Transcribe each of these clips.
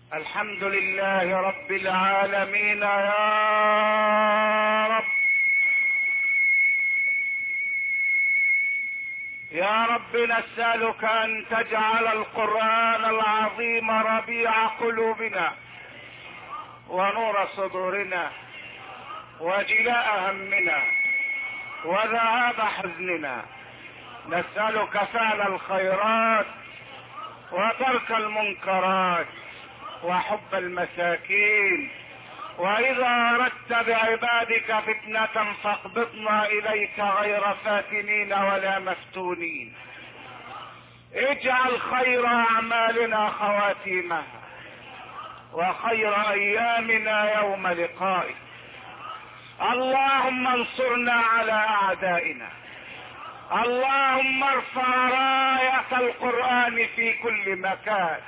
الحمد لله رب العالمين يا رب. يا رب نسألك أن تجعل القرآن العظيم ربيع قلوبنا ونور صدورنا وجلاء همنا وذهاب حزننا. نسألك فعل الخيرات وترك المنكرات وحب المساكين، وإذا أردت بعبادك فتنة فاقبضنا إليك غير فاتنين ولا مفتونين. اجعل خير أعمالنا خواتيمها وخير أيامنا يوم لقائك. اللهم انصرنا على أعدائنا. اللهم ارفع راية القرآن في كل مكان.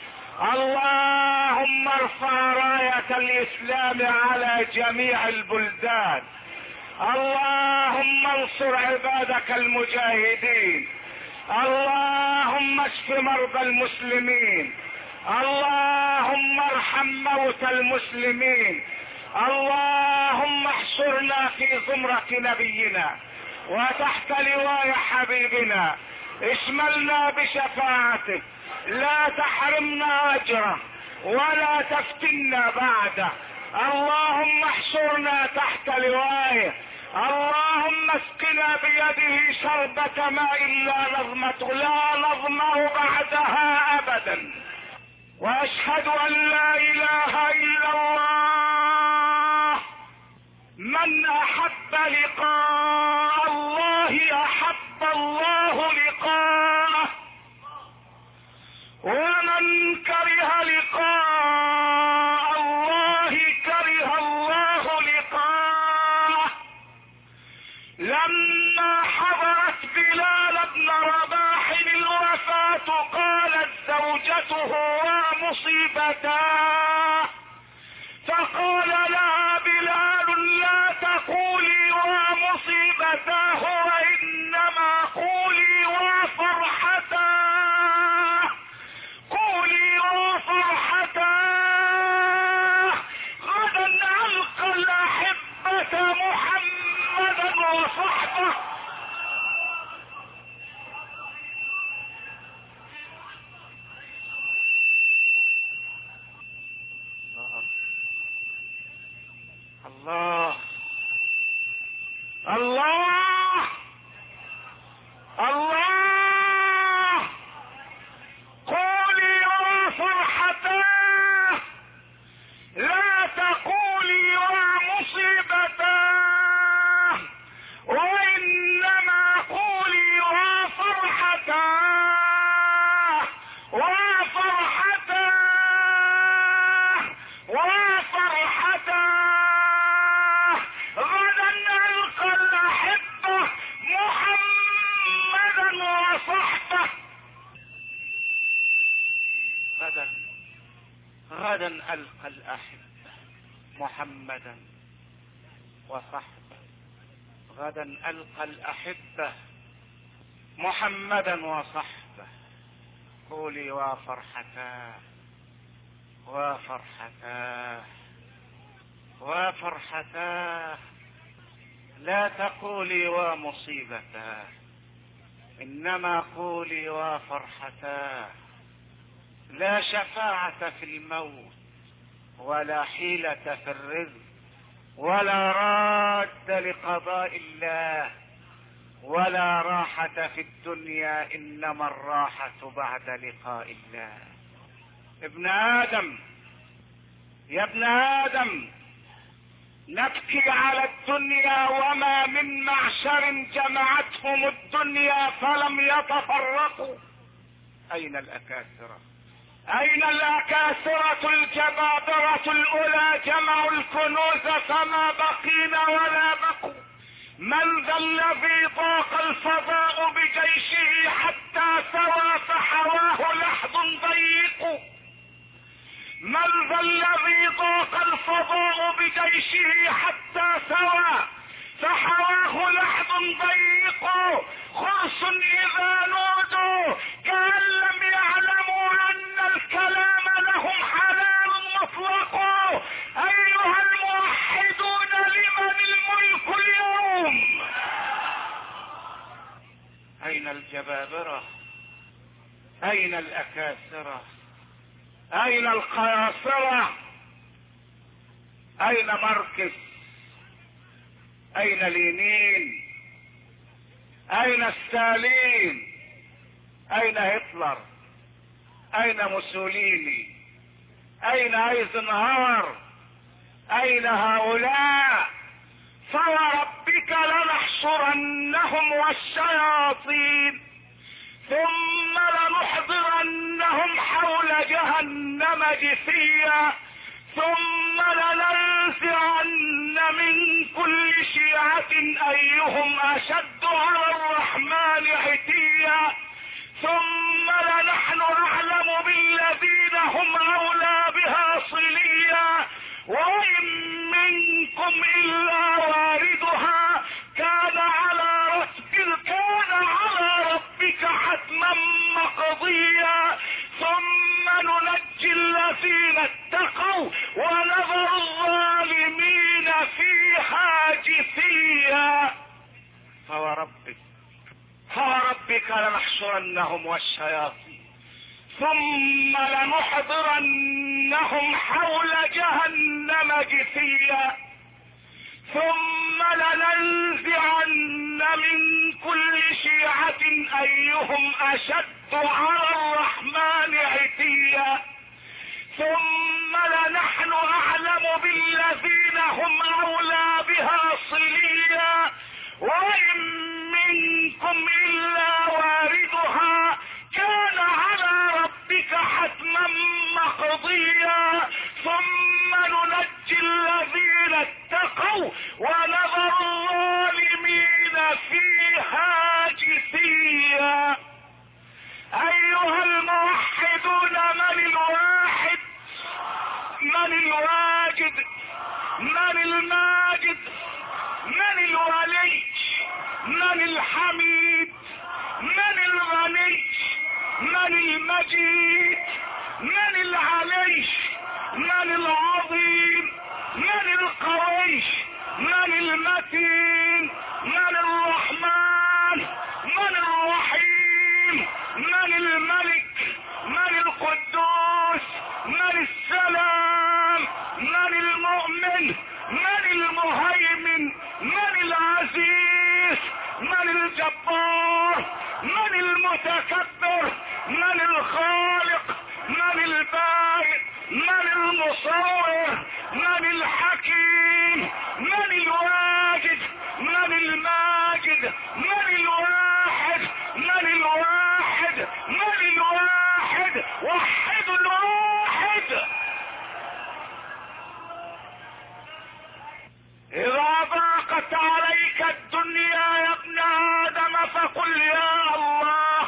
اللهم ارفع راية الإسلام على جميع البلدان. اللهم انصر عبادك المجاهدين. اللهم اشف مرضى المسلمين. اللهم ارحم موتى المسلمين. اللهم احشرنا في زمرة نبينا وتحت لواء حبيبنا. اشملنا بشفاعته، لا تحرمنا اجره ولا تفتنا بعده. اللهم احشرنا تحت لوائه. اللهم اسقنا بيده شربة ماء لا نظمأ بعدها ابدا. واشهد ان لا اله الا الله. من احب لقاء الله احب الله لقاءه، ومن كره لقاء الله كره الله لقاءه. لما حضرت بلال بن رباح الوفاة قالت زوجته ومصيبتاه، فقال لها بلال لا تقولي ومصيبتاه وإنما قولي وفرحتاه. قولي وفرحتاه. غدا ألقى الأحبة محمدا وصحبه. الله الله الله. قولي وفرحتاه، لا تقولي ومصيبتاه وإنما قولي وفرحتاه وفرحتاه وفرحتاه. غدا ألقى الأحبة محمدا وصحبه. غدا ألقى الأحبة محمدا وصحبه. غدا ألقى الأحبة محمدا وصحبه. قولي وفرحتاه وفرحتاه وفرحتاه. لا تقولي ومصيبتاه، إنما قولي وفرحتاه. لا شفاعة في الموت ولا حيلة في الرزق ولا راد لقضاء الله ولا راحة في الدنيا، إنما الراحة بعد لقاء الله. ابن آدم، يا ابن آدم، نبكي على الدنيا وما من معشر جمعتهم الدنيا فلم يتفرقوا. أين الأكاسرة؟ أين الأكاسرة الجبابرة الأولى؟ جمعوا الكنوز فما بقينا ولا بقوا. من ذا الذي ضاق الفضاء بجيشه حتى سوى فحواه لحظ ضيق؟ من ذا الذي ضاق الفضاء بجيشه حتى سوى فحواه لحظ ضيق؟ خرس إذا نودوا كأن لم يعلموا أن الكلام لهم حلال. الجبابرة؟ اين الاكاسرة؟ اين القياصرة؟ اين ماركس؟ اين لينين؟ اين ستالين؟ اين هتلر؟ اين موسوليني؟ اين ايزنهاور؟ اين هؤلاء؟ فوربك لنحشرنهم والشياطين ثم لنحضرنهم حول جهنم جثيا ثم لننزعن من كل شيعة ايهم اشد على الرحمن عتيا ثم لنحن اعلم بالذين هم اولى بها صليا وإن منكم إلا واردها كان على ربك حتما مقضيا ثم ننجي الذين اتقوا ونذر الظالمين فيها جثيا. فوربك لنحشرنهم والشياطين ثم لنحضرنهم حول جهنم جثيا ثم لننزعن من كل شيعة ايهم اشد على الرحمن عتيا ثم لنحن اعلم بالذين هم اولى بها صليا وان منكم الا واردها كان على ربك حتما مقضيا ثم ننجي الذين اتقوا ونذر الظالمين فيها جثيا. ايها الموحدون، من الواحد؟ من الواجد؟ من الماجد؟ من الولي؟ من الحميد؟ من الغني؟ من المجيد؟ من العلي؟ من العظيم؟ من القوي؟ من المتين؟ من الرحمن؟ من الرحيم؟ من الملك؟ من القدوس؟ من السلام؟ من المؤمن؟ من المهيمن؟ من العزيز؟ من الجبار؟ من المتكبر؟ من الخالق؟ من البارئ؟ من المصور؟ من الحكيم؟ من الواجد؟ من الماجد؟ من الواحد؟ من الواحد؟ من الواحد؟ وحد الواحد. اذا ضاقت عليك الدنيا يا ابن ادم فقل يا الله.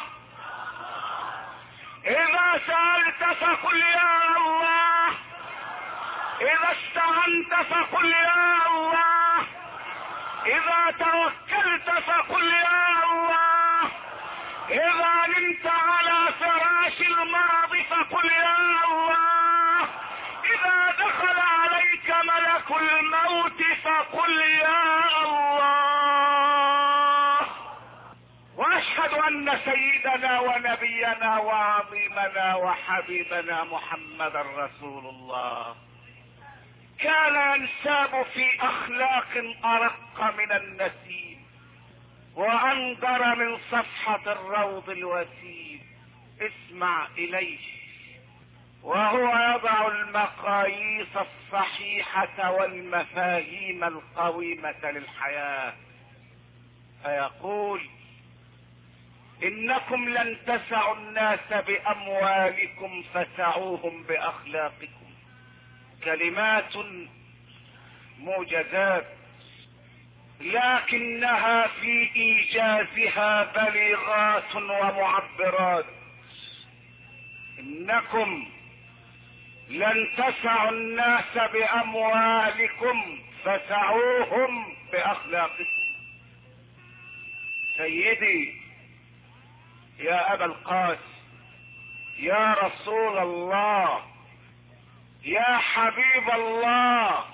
اذا سألت فقل يا الله. اذا استعنت فقل يا الله. اذا توكلت فقل يا الله. اذا نمت على فراش المرض فقل يا الله. اذا دخل عليك ملك الموت فقل يا الله. واشهد ان سيدنا ونبينا وعظيمنا وحبيبنا محمد رسول الله كان ينساب في اخلاق ارق من النسيم وانظر من صفحة الروض الوسيم. اسمع اليه وهو يضع المقاييس الصحيحة والمفاهيم القويمة للحياة فيقول: انكم لن تسعوا الناس باموالكم فسعوهم باخلاقكم. كلمات موجزات لكنها في ايجازها بليغات ومعبرات. انكم لن تسعوا الناس باموالكم فسعوهم باخلاقكم. سيدي يا ابا القاسم، يا رسول الله، يا حبيب الله،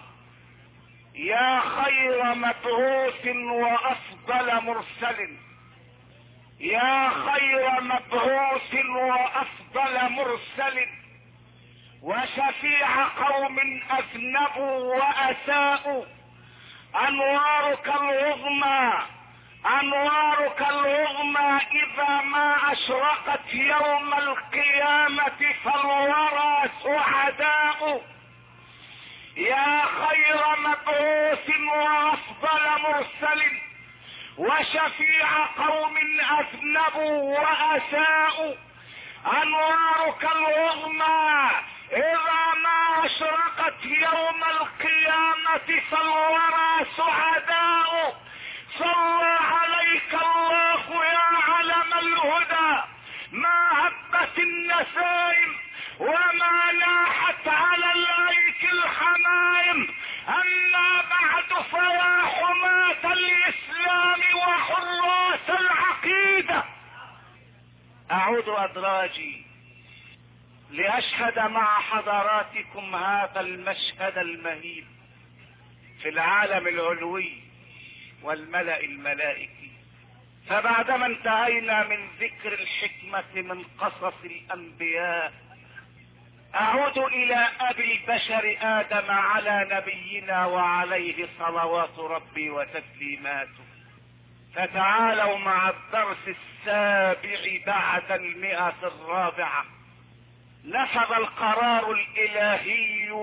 يا خير مبعوث وافضل مرسل، يا خير مبعوث وافضل مرسل وشفيع قوم اذنبوا واساءوا، انوارك العظمى انوارك العظمى اذا ما اشرقت يوم القيامة فالورى سعداء. يا خير مبعوث وافضل مرسل وشفيع قوم اذنبوا واساءوا، انوارك العظمى اذا ما اشرقت يوم القيامة فالورى سعداء. صلى عليك الله يا علم الهدى، ما هبت النسائم وما لاحت على الايك الحمائم. اما بعد فيا حماة الاسلام وحراس العقيدة، اعود ادراجي لاشهد مع حضراتكم هذا المشهد المهيب في العالم العلوي والملأ الملائكي. فبعدما انتهينا من ذكر الحكمة من قصص الانبياء، اعود الى ابي البشر ادم على نبينا وعليه صلوات ربي وتسليماته. فتعالوا مع الدرس السابع بعد 104. نفذ القرار الالهي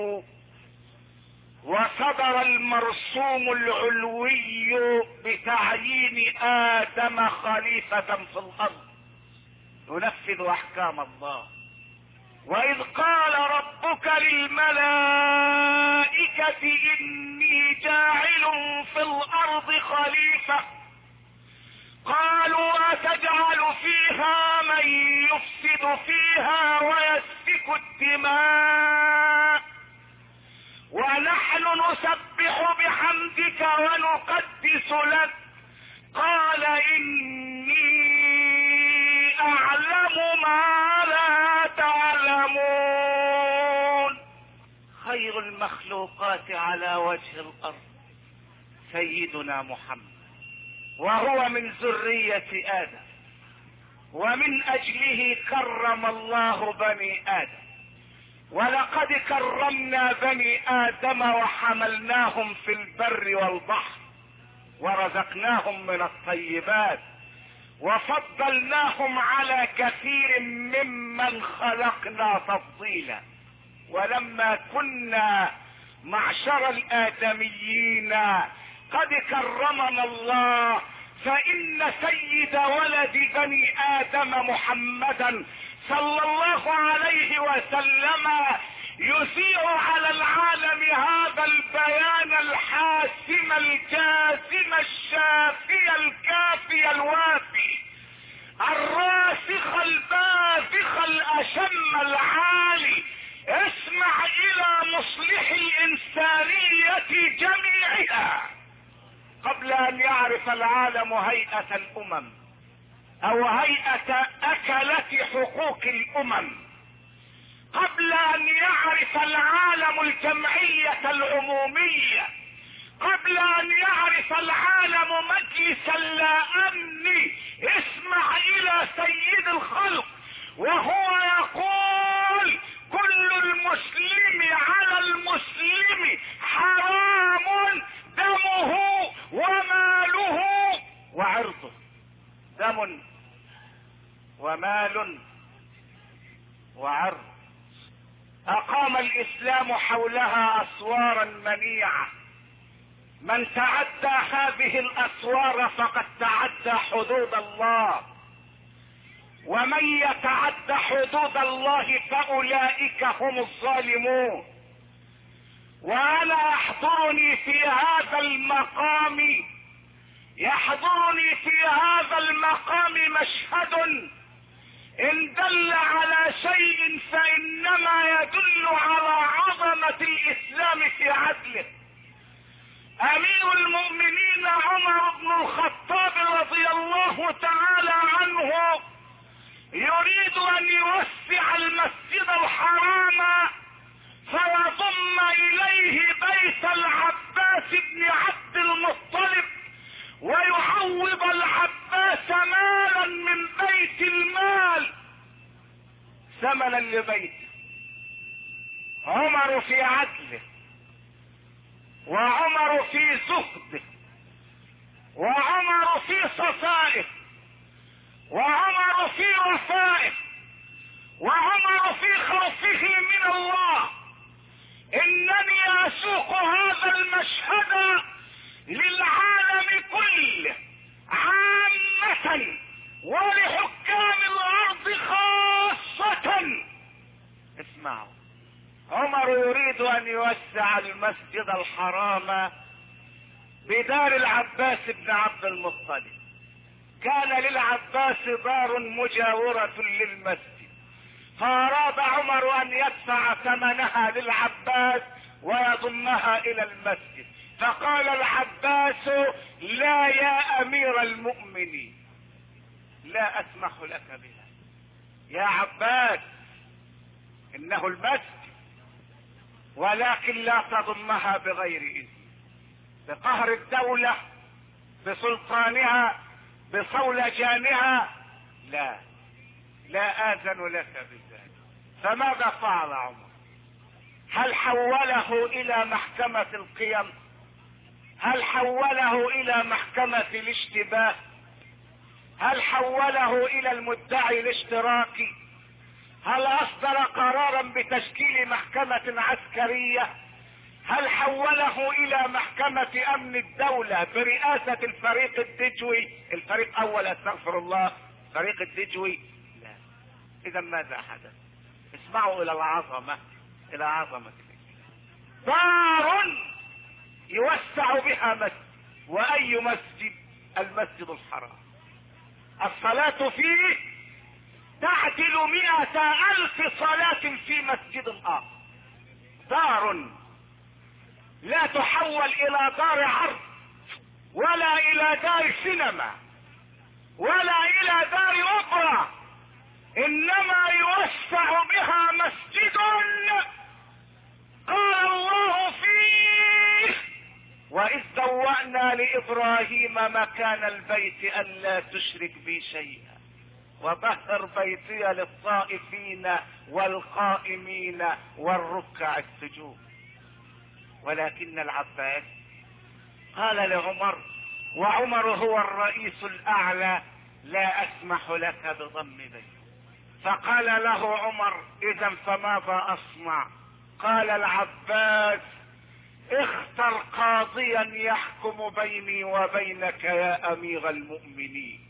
وصدر المرسوم العلوي بتعيين ادم خليفة في الارض ينفذ احكام الله. واذ قال ربك للملائكة اني جاعل في الارض خليفة، قالوا اتجعل فيها من يفسد فيها ويسفك الدماء ونحن نسبح بحمدك ونقدس لك، قال اني اعلم ما لا تعلمون. خير المخلوقات على وجه الارض سيدنا محمد، وهو من ذرية ادم، ومن اجله كرم الله بني ادم. ولقد كرمنا بني ادم وحملناهم في البر والبحر ورزقناهم من الطيبات وفضلناهم على كثير ممن خلقنا تفضيلا. ولما كنا معشر الادميين قد كرمنا الله، فان سيد ولد بني ادم محمدا صلى الله عليه وسلم يذيع على العالم هذا البيان الحاسم الجازم الشافي الكافي الوافي الراسخ الباذخ الاشم العالي. اسمع الى مصلح الانسانية جميعها. قبل ان يعرف العالم هيئة الامم او هيئة اكلة حقوق الامم، قبل ان يعرف العالم الجمعية العمومية، قبل ان يعرف العالم مجلس الامن، اسمع الى سيد الخلق وهو يقول كل المسلم على المسلم حرام دمه وماله وعرضه. دم ومال وعرض. اقام الاسلام حولها اسوارا منيعة، من تعدى هذه الاسوار فقد تعدى حدود الله، ومن يتعدى حدود الله فاولئك هم الظالمون. وانا يحضرني في هذا المقام مشهد ان دل على شيء فانما يدل على عظمة الاسلام في عدله. امير المؤمنين عمر بن الخطاب رضي الله تعالى عنه يريد ان يوسع المسجد الحرام فيضم اليه بيت العباس بن عبد المطلب ويعوض العباس مالا من بيت المال ثمنا لبيته. عمر في عدله، وعمر في زهده، وعمر في صفائه، وعمر في وفائه، وعمر في خوفه من الله. انني اسوق هذا المشهد للعالم كله عامة ولحكام الارض خاصة. اسمعوا، عمر يريد ان يوسع المسجد الحرام بدار العباس بن عبد المطلب. كان للعباس دار مجاورة للمسجد، فاراد عمر ان يدفع ثمنها للعباس ويضمها الى المسجد. فقال العباس: لا يا امير المؤمنين، لا اسمح لك بها يا عباس، انه المسجد، ولكن لا تضمها بغير اذن، بقهر الدولة، بسلطانها، بصولجانها، لا آذن لك بذلك. فماذا فعل عمر؟ هل حوله الى محكمة القيم؟ هل حوله الى محكمة الاشتباه؟ هل حوله الى المدعي الاشتراكي؟ هل اصدر قرارا بتشكيل محكمة عسكرية؟ هل حوله الى محكمة امن الدولة برئاسة الفريق الدجوي، الفريق اول استغفر الله، فريق الدجوي؟ لا. اذا ماذا حدث؟ اسمعوا الى العظمة، الى عظمة دار يوسع بها مسجد. واي مسجد؟ المسجد الحرام. الصلاة فيه تعدل 100,000 صلاة في مسجد اخر. دار لا تحول الى دار عرض، ولا الى دار سينما، ولا الى دار اوبرا، انما يوسع بها مسجد قال الله فيه: واذ بوأنا لابراهيم مكان البيت الا تشرك بي شيئا وطهر بيتي للطائفين والقائمين والركع السجود. ولكن العباس قال لعمر، وعمر هو الرئيس الاعلى: لا اسمح لك بضم بيت. فقال له عمر: اذا فماذا اصنع؟ قال العباس: اختر قاضيا يحكم بيني وبينك يا امير المؤمنين.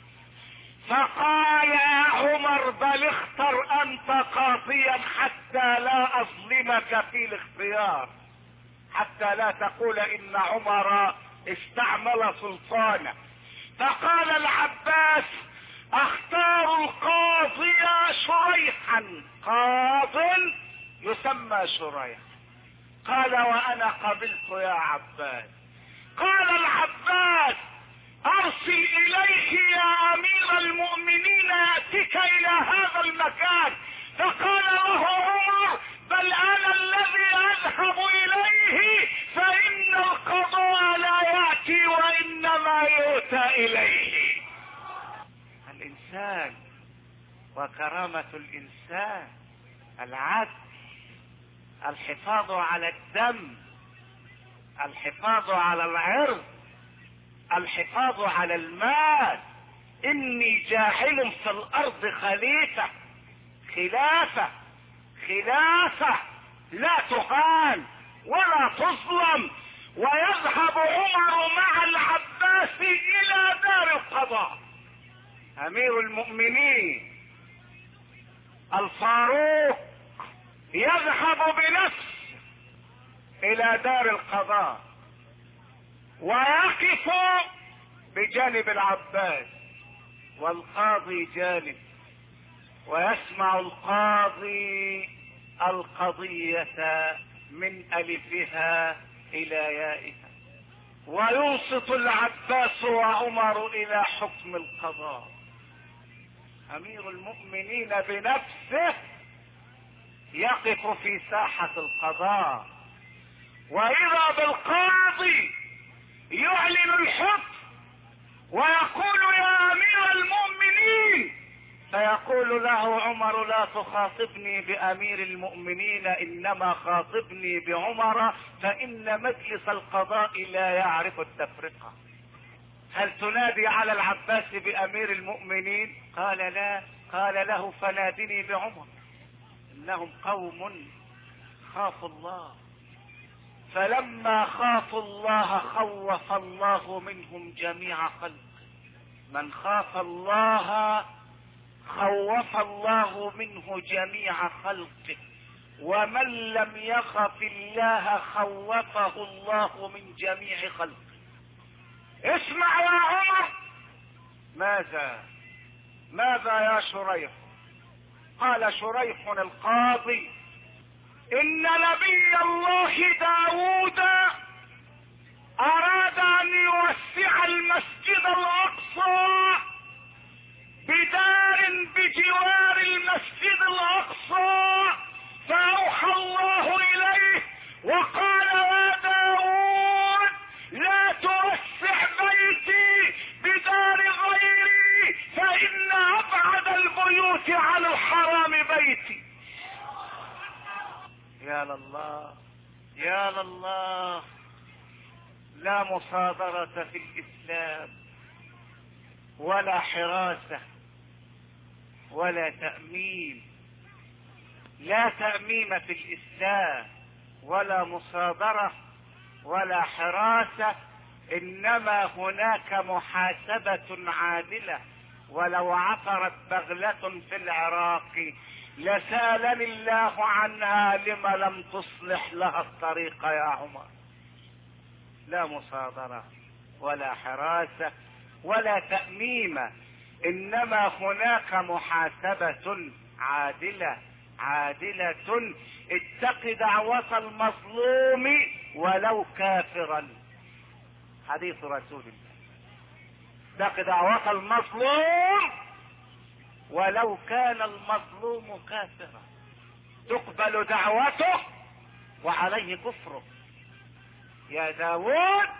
فقال عمر: بل اختر انت قاضيا حتى لا اظلمك في الاختيار، حتى لا تقول ان عمر استعمل سلطانه. فقال العباس: اختار القاضي شريحا، قاض يسمى شريح. قال: وانا قبلت يا عباس. قال العباس: ارسل اليه يا امير المؤمنين ياتيك الى هذا المكان. فقال له عمر: بل انا الذي اذهب اليه، فان القضاء لا ياتي وانما يؤتى اليه. الانسان وكرامة الانسان العدل، الحفاظ على الدم، الحفاظ على العرض، الحفاظ على المال. اني جاعل في الارض خليفة، خلافة لا تهان ولا تظلم. ويذهب عمر مع العباس الى دار القضاء. امير المؤمنين الفاروق يذهب بنفسه الى دار القضاء ويقف بجانب العباس، والقاضي جانب، ويسمع القاضي القضية من الفها الى يائها، وينصت العباس وعمر الى حكم القضاء. امير المؤمنين بنفسه يقف في ساحة القضاء، واذا بالقاضي يعلن الحكم ويقول: يا امير المؤمنين، فيقول له عمر: لا تخاطبني بأمير المؤمنين، إنما خاطبني بعمر، فإن مجلس القضاء لا يعرف التفرقة. هل تنادي على العباس بأمير المؤمنين؟ قال: لا. قال له: فنادني بعمر، إنهم قوم خافوا الله، فلما خافوا الله خوف الله منهم جميع خلقه. من خاف الله خوف الله منه جميع خلقه، ومن لم يخف الله خوفه الله من جميع خلقه. اسمع يا عمر. ماذا يا شريح؟ قال شريح القاضي: إن نبي الله داود أراد أن يوسع المسجد الأقصى بدار بجوار المسجد الأقصى، فأوحى الله إليه وقال: يا داود، لا توسع بيتي بدار غيري، فإن أبعد البيوت عن الحرام بيتي. يا لله يا لله. لا مصادرة في الإسلام، ولا حراسة، ولا تأمين. لا تأمين في الإسلام، ولا مصادرة، ولا حراسة، إنما هناك محاسبة عادلة. ولو عثرت بغلة في العراق لسألني الله عنها لما لم تصلح لها الطريق يا عمر. لا مصادرة ولا حراسة ولا تأميم، إنما هناك محاسبة عادلة. اتق دعوة المظلوم ولو كافرا. حديث رسول الله: اتق دعوة المظلوم ولو كان المظلوم كافرا. تقبل دعوته وعليه كفره. يا داود،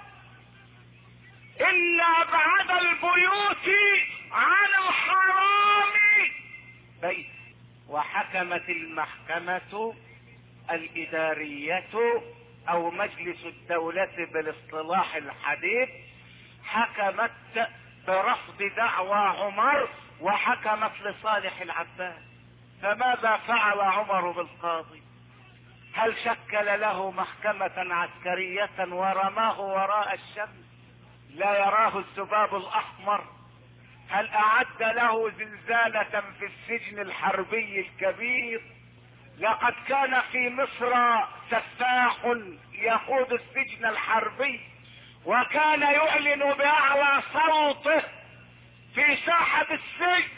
إن أبعد البيوت عن الحرام بيت. وحكمت المحكمة الإدارية أو مجلس الدولة بالاصطلاح الحديث، حكمت برفض دعوى عمر، وحكمت لصالح العباس. فماذا فعل عمر بالقاضي؟ هل شكل له محكمة عسكرية ورماه وراء الشمس لا يراه الذباب الأحمر؟ هل أعد له زنزانة في السجن الحربي الكبير؟ لقد كان في مصر سفاح يقود السجن الحربي، وكان يعلن بأعلى صوته في ساحة السجن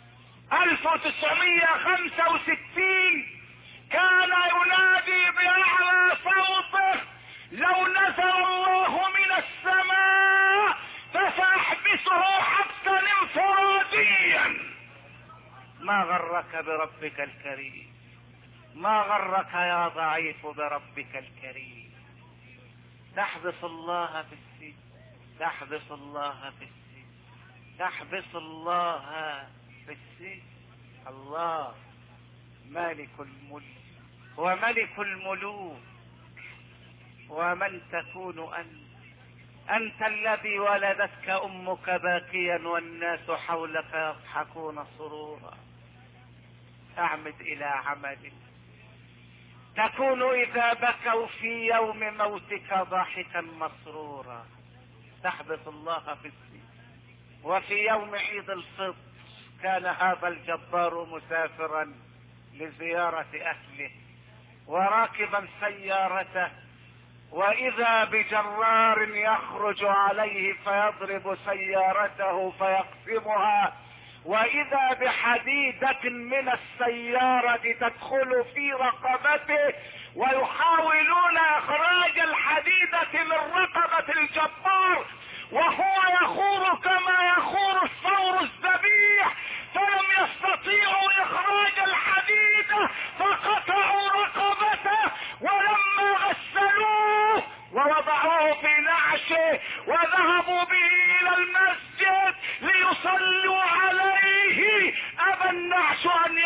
1965. كان ينادي بأعلى صوته: لو نزل الله من السماء فسأحبسه حبسا انفراديا. ما غرك بربك الكريم؟ ما غرك يا ضعيف بربك الكريم؟ تحبس الله في السجن، تحبس الله في السجن، تحبس الله في السجن. الله مالك الملك وملك الملوك. ومن تكون أنت الذي ولدتك أمك باكيا والناس حولك يضحكون سرورا. اعمد إلى عمل تكون إذا بكوا في يوم موتك ضاحكا مسرورا. تحبس الله في السجن. وفي يوم عيد الفطر كان هذا الجبار مسافرا لزيارة أهله وراكبا سيارته، وإذا بجرار يخرج عليه فيضرب سيارته فيقسمها، وإذا بحديدة من السيارة تدخل في رقبته، ويحاولون إخراج الحديدة من رقبة الجبار وهو يخور كما يخور الثور الذبيح، فلم يستطيعوا إخراج الحديدة فقطعوا رقبته، ولما غسلوه ووضعوه في نعشه وذهبوا به إلى المسجد ليصلوا عليه أبى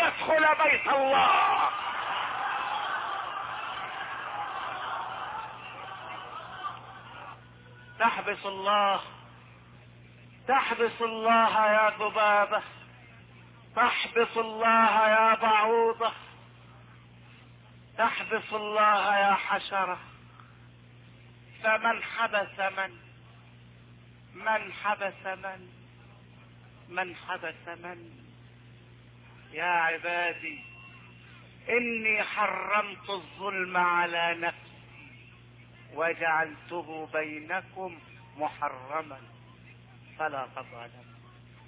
يدخل بيت الله. تحبس الله، تحبس الله يا ذبابة، تحبس الله يا بعوضة، تحبس الله يا حشرة. فمن حبس من حبس من حبس من. يا عبادي إني حرمت الظلم على نفسي وجعلته بينكم محرما فلا تظالموا.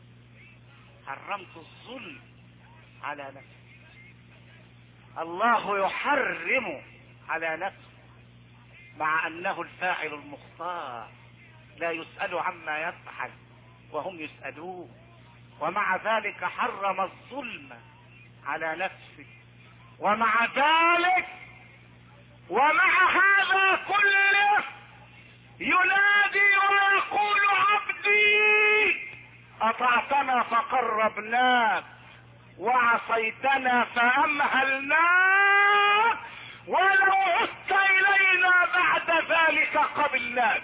حرمت الظلم على نفسي. الله يحرم على نفسه مع انه الفاعل المختار، لا يسأل عما يفعل وهم يسألون، ومع ذلك حرم الظلم على نفسه. ومع ذلك ومع هذا كله ينادي ويقول عبدي اطعتنا فقربناك وعصيتنا فامهلناك ولو عدت الينا بعد ذلك قبلناك.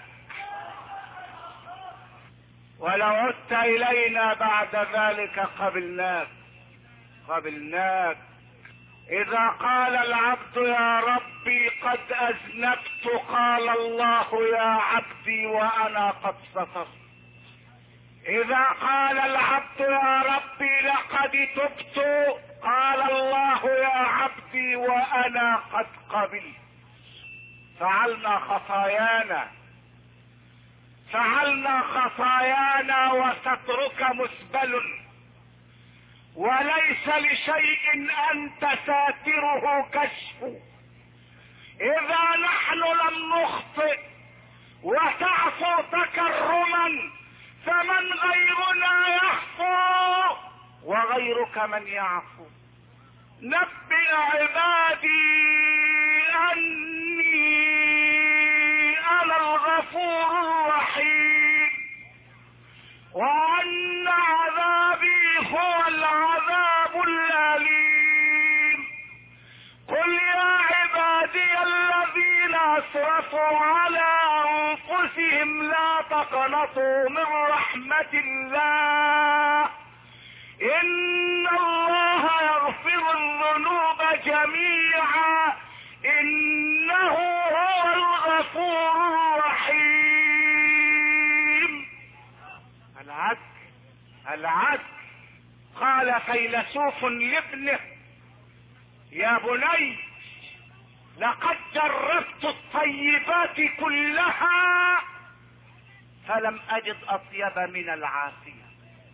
ولو عدت الينا بعد ذلك قبلناك. اذا قال العبد يا ربي قد اذنبت قال الله يا عبدي وانا قد سترت. اذا قال العبد يا ربي لقد تبت قال الله يا عبدي وانا قد قبلت. فعلنا خطايانا وسترك مسبل، وليس لشيء انت ساتره كشف. اذا نحن لم نخطئ وتعفو تكرما فمن غيرنا يعفو وغيرك من يعفو. نبئ عبادي اني انا الغفور الرحيم وان عذابي هو العذاب الأليم. قل يا عبادي الذين اسرفوا على انفسهم لا تقنطوا من رحمة الله ان الله يغفر الذنوب جميعا انه هو الغفور الرحيم. العدل. قال فيلسوف لابنه يا بني لقد جربت الطيبات كلها فلم اجد اطيب من العافية،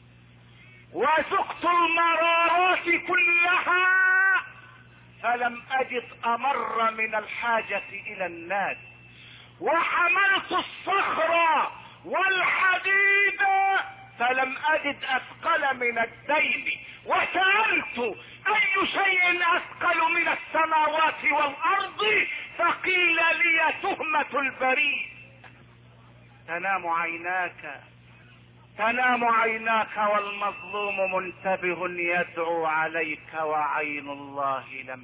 وذقت المرارات كلها فلم اجد امر من الحاجة الى الناس، وحملت الصخر والحديد فلم اجد اثقل من الدين، وسألت اي شيء اثقل من السماوات والارض فقيل لي تهمة البريد. تنام عيناك والمظلوم منتبه يدعو عليك وعين الله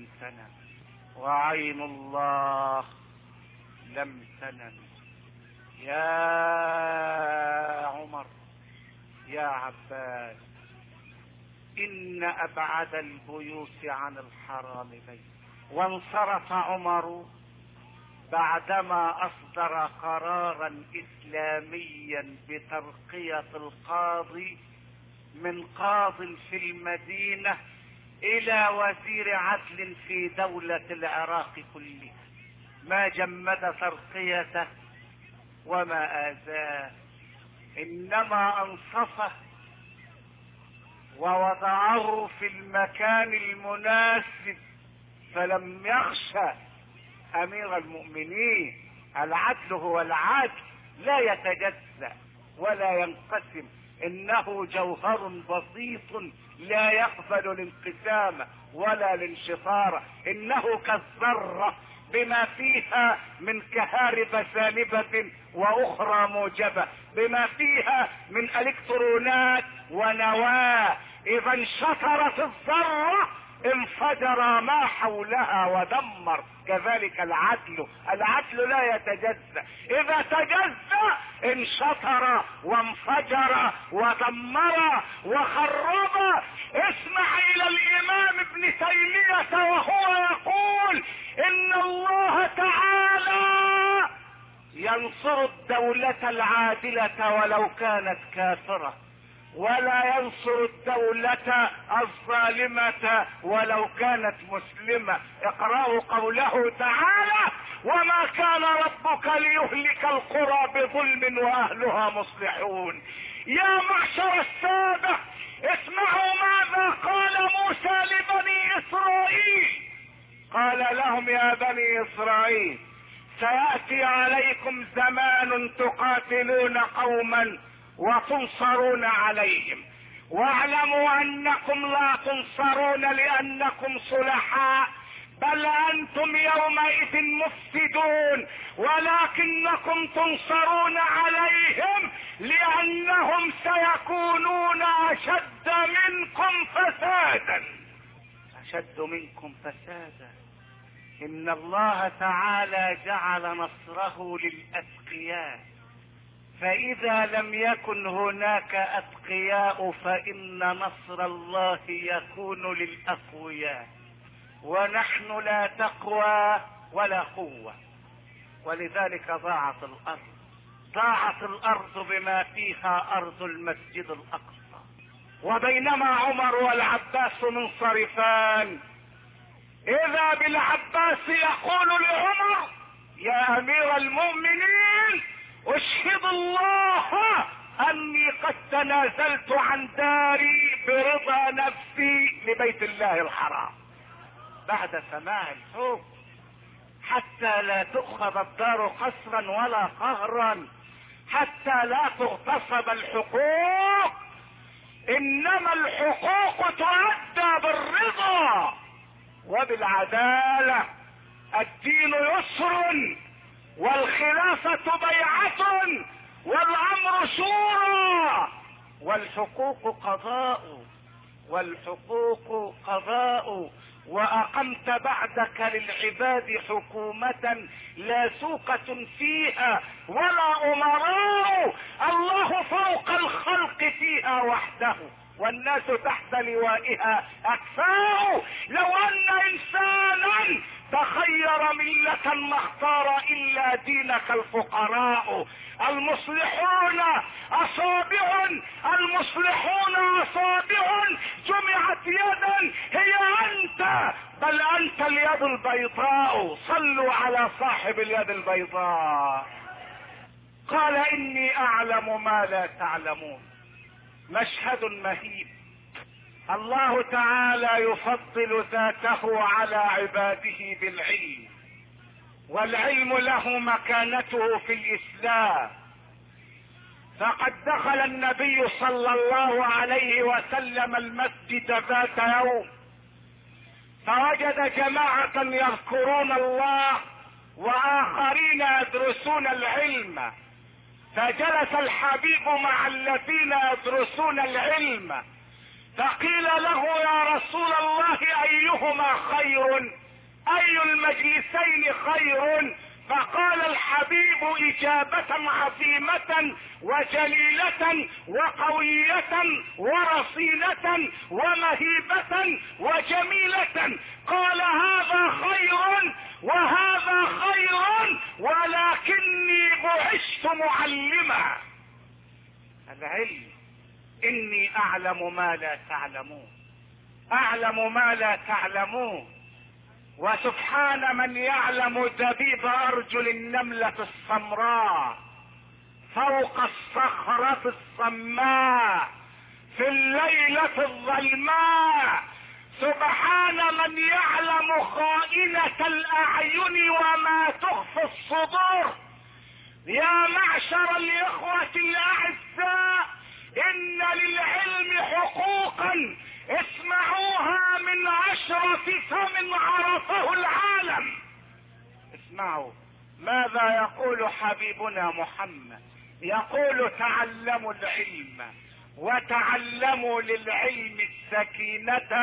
لم تنم. يا عمر يا عباس ان ابعد البيوت عن الحرام بيت. وانصرف عمر بعدما اصدر قرارا اسلاميا بترقية القاضي من قاض في المدينة الى وزير عدل في دولة العراق كلها. ما جمد ترقيته وما آذاه، انما انصفه ووضعه في المكان المناسب. فلم يخشى امير المؤمنين. العدل هو العدل، لا يتجزأ ولا ينقسم، انه جوهر بسيط لا يقبل الانقسام ولا الانشطار. انه كالذرة بما فيها من كهارب سالبة واخرى موجبة، بما فيها من الكترونات ونواة. اذا انشطرت الذرة انفجر ما حولها ودمر. كذلك العدل لا يتجزأ، اذا تجزأ انشطر وانفجر ودمر وخرب. اسمع الى الامام ابن تيمية وهو يقول ان الله تعالى ينصر الدولة العادلة ولو كانت كافرة، ولا ينصر الدولة الظالمة ولو كانت مسلمة. اقرأوا قوله تعالى: وما كان ربك ليهلك القرى بظلم واهلها مصلحون. يا معشر السادة، اسمعوا ماذا قال موسى لبني اسرائيل. قال لهم: يا بني اسرائيل، سيأتي عليكم زمان تقاتلون قوما وتنصرون عليهم، واعلموا انكم لا تنصرون لانكم صلحاء، بل انتم يومئذ مفسدون، ولكنكم تنصرون عليهم لانهم سيكونون اشد منكم فسادا. ان الله تعالى جعل نصره للاتقياء، فاذا لم يكن هناك اتقياء فان نصر الله يكون للاقوياء، ونحن لا تقوى ولا قوة. ولذلك ضاعت الارض بما فيها ارض المسجد الاقصى. وبينما عمر والعباس منصرفان، اذا بالعباس يقول لعمر: يا امير المؤمنين، اشهد الله اني قد تنازلت عن داري برضا نفسي لبيت الله الحرام. بعد سماع الحكم، حتى لا تؤخذ الدار قسرا ولا قهرا، حتى لا تغتصب الحقوق، انما الحقوق تؤدى بالرضا وبالعدالة. الدين يسر، والخلافة بيعة، والامر شورى، والحقوق قضاء. واقمت بعدك للعباد حكومة لا سوقة فيها ولا امراء، الله فوق الخلق فيها وحده، والناس تحت لوائها اكفاء. لو ان انسانا تخير ملة ما اختار الا دينك الفقراء. المصلحون اصابع جمعت يدا هي انت، بل انت اليد البيضاء. صلوا على صاحب اليد البيضاء. قال: اني اعلم ما لا تعلمون. مشهد مهيب. الله تعالى يفضل ذاته على عباده بالعلم، والعلم له مكانته في الاسلام. فقد دخل النبي صلى الله عليه وسلم المسجد ذات يوم، فوجد جماعة يذكرون الله واخرين يدرسون العلم، فجلس الحبيب مع الذين يدرسون العلم، فقيل له: يا رسول الله، ايهما خير؟ اي المجلسين خير؟ فقال الحبيب اجابة عظيمة وجليلة وقوية ورصينة ومهيبة وجميلة، قال: هذا خير وهذا خير، ولكني بعثت معلما. العلم: اني اعلم ما لا تعلمون. وسبحان من يعلم دبيب ارجل النملة السمراء فوق الصخرة الصماء في الليلة الظلماء. سبحان من يعلم خائنة الاعين وما تخفي الصدور. يا معشر الاخوة الاعزاء، ان للعلم حقوقا اسمعوها من اشرف فم عرفه العالم. اسمعوا ماذا يقول حبيبنا محمد. يقول: تعلموا العلم، وتعلموا للعلم السكينة،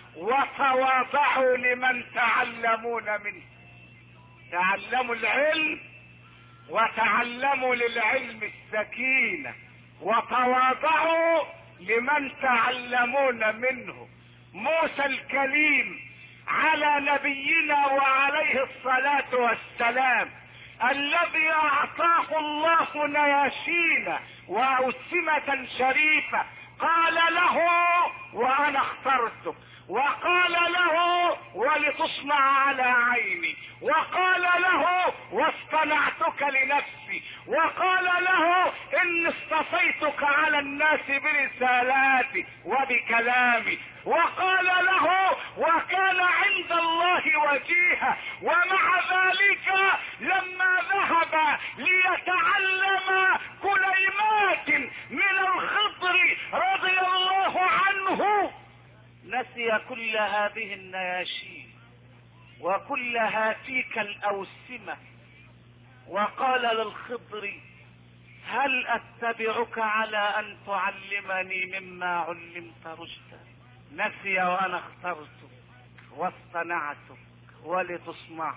وتواضعوا لمن تعلمون منه. تعلموا العلم وتعلموا للعلم السكينة، وتواضعوا لمن تعلمون منه. موسى الكليم على نبينا وعليه الصلاة والسلام، الذي اعطاه الله نياشين وأوسمة شريفة، قال له وانا اخترتك، وقال له ولتصنع على عيني، وقال له واصطنعتك لنفسي، وقال له اني اصطفيتك على الناس برسالاتي وبكلامي، وقال له وكان عند الله وجيها. ومع ذلك لما ذهب ليتعلم كلمات من الخضر رضي الله عنه نسي كل هذه النياشين وكل هاتيك الأوسمة، وقال للخضر هل أتبعك على أن تعلمني مما علمت رشدا؟ نسي وأنا اخترتك واصطنعتك ولتصنع،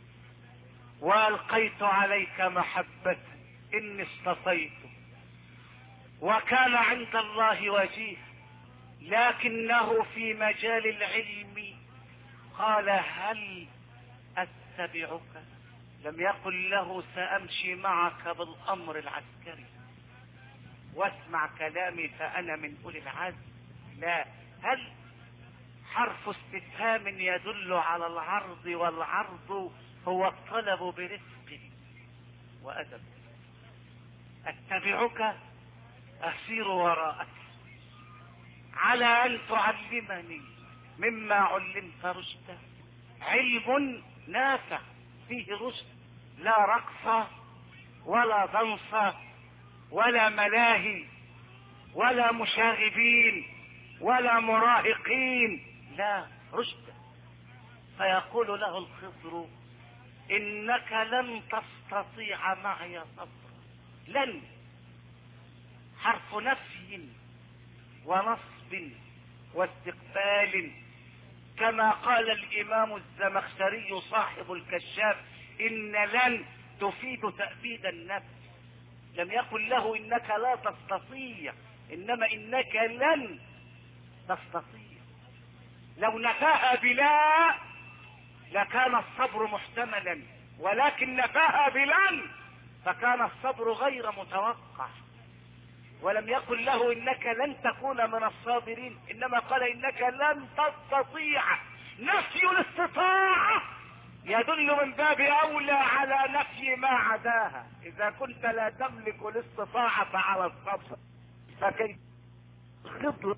وألقيت عليك محبة إني اصطفيتك، وكان عند الله وجيه. لكنه في مجال العلم قال هل أتبعك؟ لم يقل له سأمشي معك بالأمر العسكري واسمع كلامي فأنا من أولي العزم. لا، هل حرف استفهام يدل على العرض، والعرض هو الطلب برفق وأدب. أتبعك أسير وراءك على أن تعلمني مما علمت رشدا. علم نافع فيه رشد، لا رقص ولا ضنص ولا ملاهي ولا مشاغبين ولا مراهقين، لا، رشد. فيقول له الخضر إنك لن تستطيع معي صبرا. لن حرف نفي ونصب واستقبال، كما قال الإمام الزمخشري صاحب الكشاف إن لن تفيد تأبيد النفس. لم يقل له إنك لا تستطيع، إنما إنك لن تستطيع. لو نفاها بلا لكان الصبر محتملا، ولكن نفاها بلن فكان الصبر غير متوقع. ولم يقل له انك لن تكون من الصابرين، انما قال انك لن تستطيع. نفي الاستطاعة يدل من باب اولى على نفي ما عداها. اذا كنت لا تملك الاستطاعة على الصبر فكيف؟ الخضر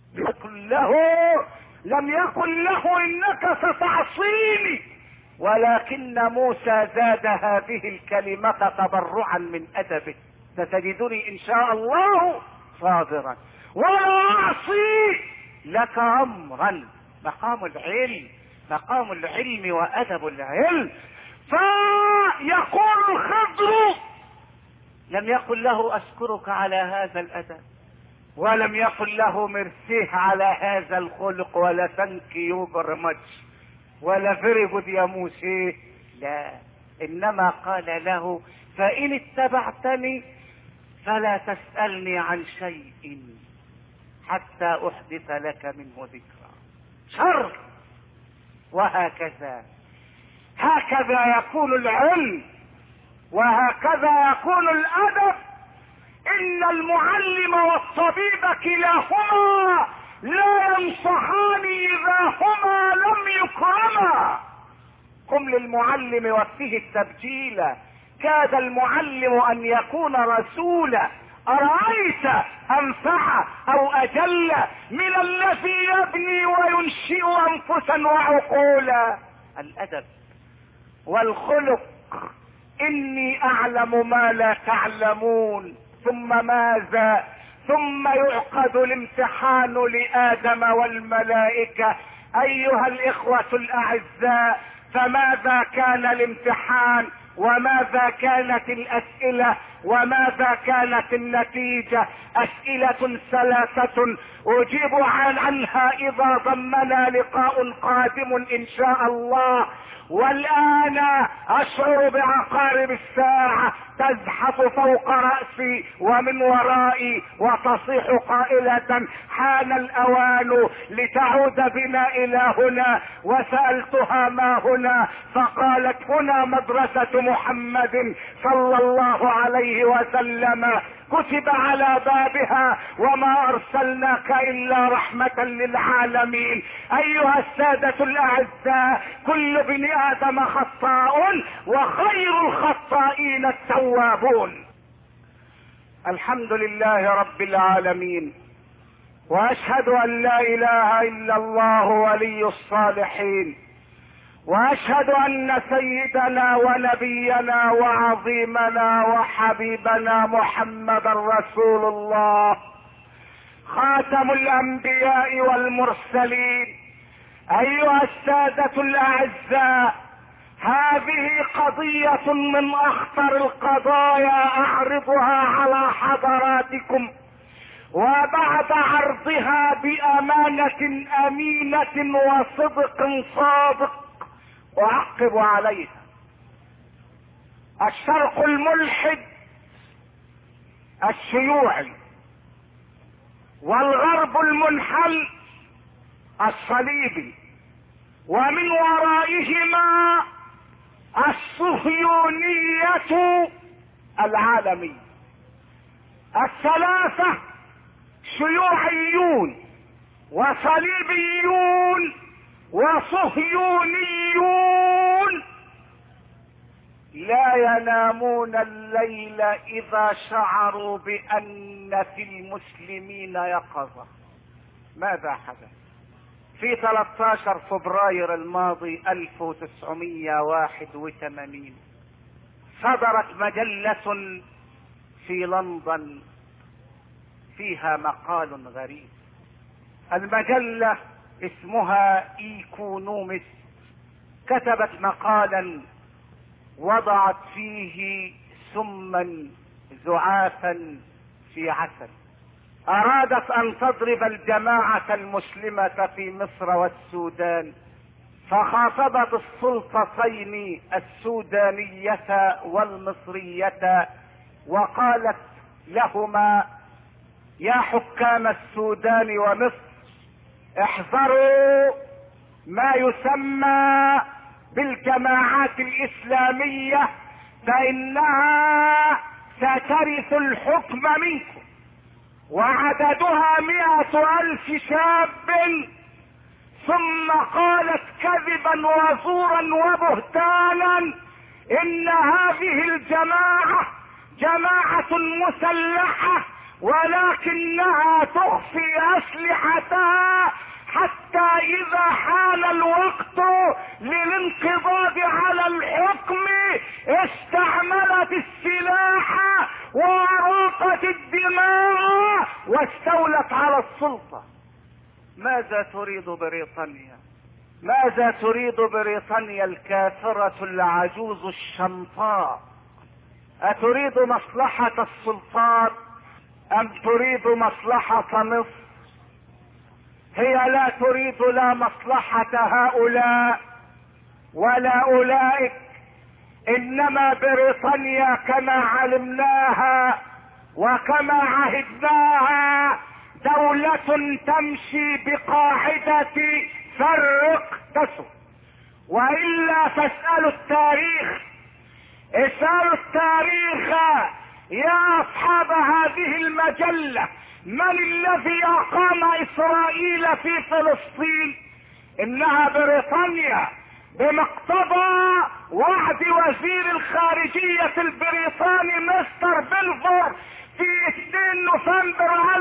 لم يقل له انك ستعصيني، ولكن موسى زاد هذه الكلمة تبرعا من ادبه. ستجدني ان شاء الله صابرا ولا اعصي لك امرا. مقام العلم وادب العلم. فيقول الخضر لم يقل له اشكرك على هذا الادب، ولم يقل له مرسيه على هذا الخلق، ولا ثانك يو فيري ولا فيري جود يا موسى، لا، انما قال له فان اتبعتني فلا تسألني عن شيء حتى احدث لك منه ذكرى. شر. وهكذا يكون العلم، وهكذا يكون الادب. ان المعلم والطبيب كلاهما لا ينصحان اذا هما لم يكرما. قم للمعلم وفيه التبجيل، كاد المعلم ان يكون رسولا. أرأيت أنفع أو أجل من الذي يبني وينشئ أنفسا وعقولا؟ الأدب والخلق. إني أعلم ما لا تعلمون. ثم ماذا؟ ثم يعقد الامتحان لآدم والملائكة. أيها الإخوة الأعزاء، فماذا كان الامتحان؟ وماذا كانت الاسئلة وماذا كانت النتيجة؟ اسئلة ثلاثة اجيب عنها اذا ضمنا لقاء قادم ان شاء الله. والان اشعر بعقارب الساعة تزحف فوق رأسي ومن ورائي وتصيح قائلة حان الاوان لتعود بنا الى هنا. وسألتها ما هنا؟ فقالت هنا مدرسة محمد صلى الله عليه وسلم، كتب على بابها وما ارسلناك الا رحمة للعالمين. ايها السادة الاعزاء، كل ابن ادم خطاء وخير الخطائين التوابون. الحمد لله رب العالمين، واشهد ان لا اله الا الله ولي الصالحين، واشهد ان سيدنا ونبينا وعظيمنا وحبيبنا محمد رسول الله خاتم الانبياء والمرسلين. ايها السادة الاعزاء، هذه قضية من اخطر القضايا اعرضها على حضراتكم، وبعد عرضها بامانة امينة وصدق صادق اعقب عليها. الشرق الملحد الشيوعي والغرب المنحل الصليبي، ومن ورائهما الصهيونية العالمية. الثلاثة شيوعيون وصليبيون وصهيونيون لا ينامون الليل اذا شعروا بان في المسلمين يقظة. ماذا حدث؟ في 13 فبراير الماضي 1981 صدرت مجلة في لندن فيها مقال غريب. المجلة اسمها ايكونومست، كتبت مقالا وضعت فيه سما زعافا في عسل، ارادت ان تضرب الجماعة المسلمة في مصر والسودان، فخاطبت السلطتين السودانية والمصرية وقالت لهما يا حكام السودان ومصر، احذروا ما يسمى بالجماعات الاسلامية فانها سترث الحكم منكم، وعددها 100,000 شاب. ثم قالت كذبا وزورا وبهتانا ان هذه الجماعة جماعة مسلحة ولكنها تخفي اسلحتها حتى اذا حان الوقت للانقضاض على الحكم استعملت السلاح واراقت الدماء واستولت على السلطة. ماذا تريد بريطانيا؟ ماذا تريد بريطانيا الكافرة العجوز الشمطاء؟ اتريد مصلحة السلطان ام تريد مصلحة مصر؟ هي لا تريد لا مصلحة هؤلاء ولا اولئك، انما بريطانيا كما علمناها وكما عهدناها دولة تمشي بقاعدة فرق تسد. والا فاسألوا التاريخ، اسألوا التاريخ يا اصحاب هذه المجلة، من الذي اقام اسرائيل في فلسطين؟ انها بريطانيا بمقتضى وعد وزير الخارجية البريطاني مستر بلفور في 2 نوفمبر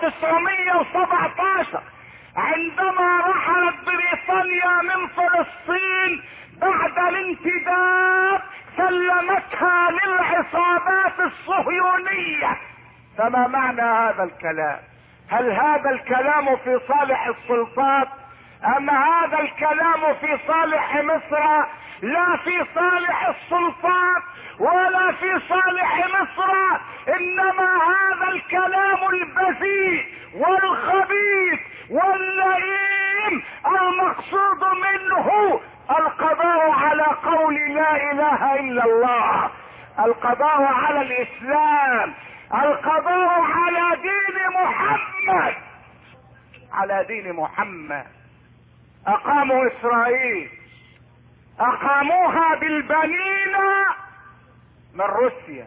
1917 عندما رحلت بريطانيا من فلسطين بعد الانتداب سلمتها للعصابات الصهيونية. فما معنى هذا الكلام؟ هل هذا الكلام في صالح السلطات اما هذا الكلام في صالح مصر لا في صالح السلطات ولا في صالح مصر، انما هذا الكلام البذيء والخبيث واللئيم المقصود منه القضاء على قول لا اله الا الله، القضاء على الاسلام، القضاء على دين محمد، على دين محمد. اقاموا اسرائيل، اقاموها بالبنين من روسيا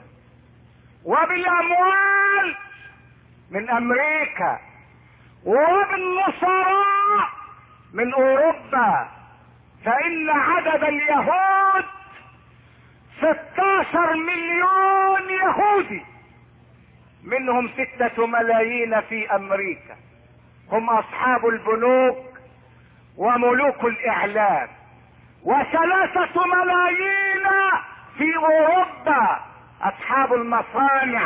وبالاموال من امريكا وبالنصراء من اوروبا، فان عدد اليهود 16 مليون يهودي، منهم 6 ملايين في امريكا، هم اصحاب البنوك وملوك الاعلام، و3 ملايين في اوروبا اصحاب المصانع،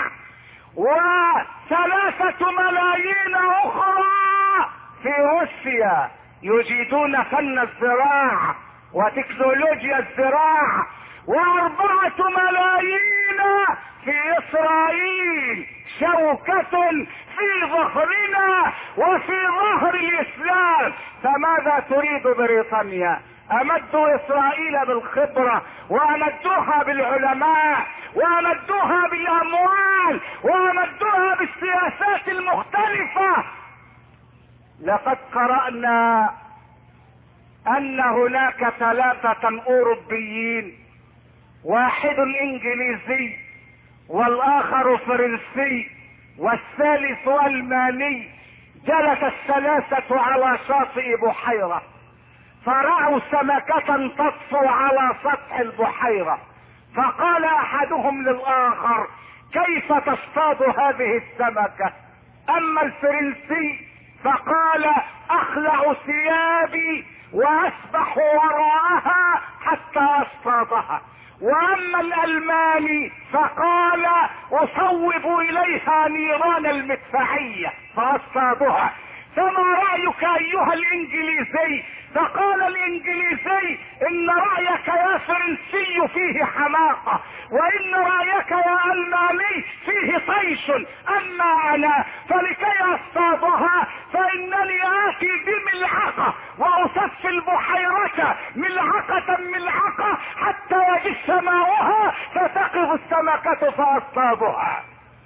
و3 ملايين اخرى في روسيا يجيدون فن الزراعة وتكنولوجيا الزراعة، و4 ملايين في اسرائيل، شوكة في ظهرنا وفي ظهر الاسلام. فماذا تريد بريطانيا؟ امدوا اسرائيل بالخبرة وامدوها بالعلماء وامدوها بالاموال وامدوها بالسياسات المختلفة. لقد قرأنا ان هناك 3 اوروبيين، واحد انجليزي والاخر فرنسي والثالث الماني، جلس ال3 على شاطئ بحيرة فرأوا سمكة تطفو على سطح البحيرة، فقال احدهم للاخر كيف تصطاد هذه السمكة؟ اما الفرنسي فقال اخلع ثيابي واسبح وراءها حتى اصطادها، واما الالماني فقال اصوب اليها نيران المدفعية فاصطادها. فما رأيك ايها الانجليزي؟ فقال الانجليزي ان رأيك يا فرنسي فيه حماقة، وان رأيك يا الماني فيه طيش، اما انا فلكي اصطادها فانني اتي بملعقة واصفي البحيرة ملعقة ملعقة حتى يجس ماؤها فتقف السمكة فاصطادها.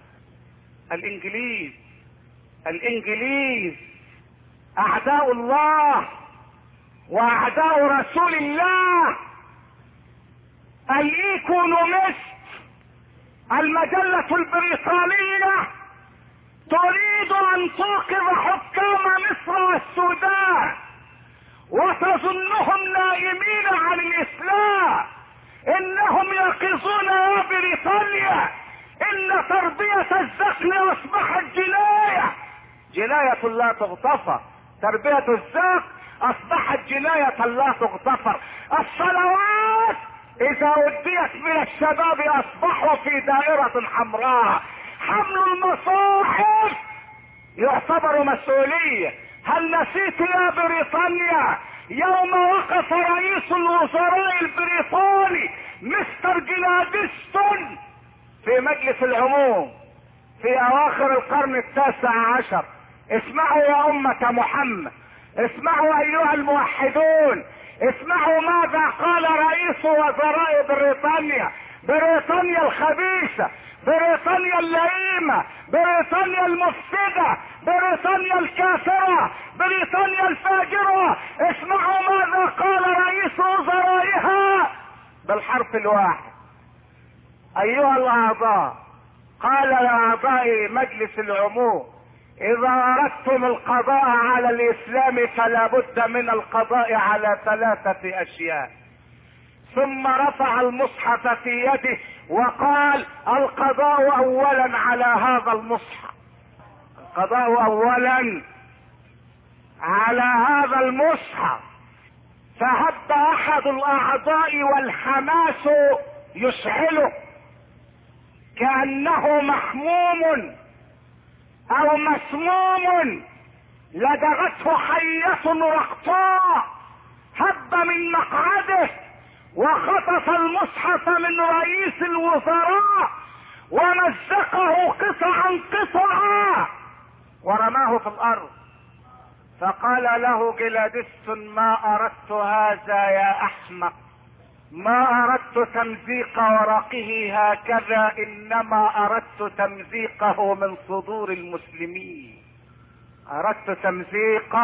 الانجليز اعداء الله واعداء رسول الله. الايكونومست المجلة البريطانية تريد ان توقظ حكام مصر والسودان وتظنهم نائمين عن الاسلام، انهم يقظون يا بريطانيا، ان تربية الذكر اصبحت جناية لا تغتفر، تربية الذكر اصبحت جناية لا تغتفر. الصلوات اذا اديت من الشباب اصبحوا في دائرة حمراء، حمل المصاحف يعتبر مسؤولية. هل نسيت يا بريطانيا يوم وقف رئيس الوزراء البريطاني مستر جلادستون في مجلس العموم في اواخر القرن 19؟ اسمعوا يا امة محمد، اسمعوا ايها الموحدون، اسمعوا ماذا قال رئيس وزراء بريطانيا الخبيثة، بريطانيا اللئيمة، بريطانيا المفسدة، بريطانيا الكافرة، بريطانيا الفاجرة. اسمعوا ماذا قال رئيس وزرائها بالحرف الواحد. ايها الاعضاء، قال لاعضاء مجلس العموم اذا اردتم القضاء على الاسلام فلا بد من القضاء على 3 اشياء. ثم رفع المصحف في يده وقال القضاء اولا على هذا المصحف، القضاء اولا على هذا المصحف. فهب احد الاعضاء والحماس يشعله كأنه محموم او مسموم لدغته حية رقطاء، هب من مقعده وخطف المصحف من رئيس الوزراء ومزقه قطعا قطعا ورماه في الارض. فقال له جلادست: ما اردت هذا يا احمق، ما اردت تمزيق ورقه هكذا، انما اردت تمزيقه من صدور المسلمين، اردت تمزيقه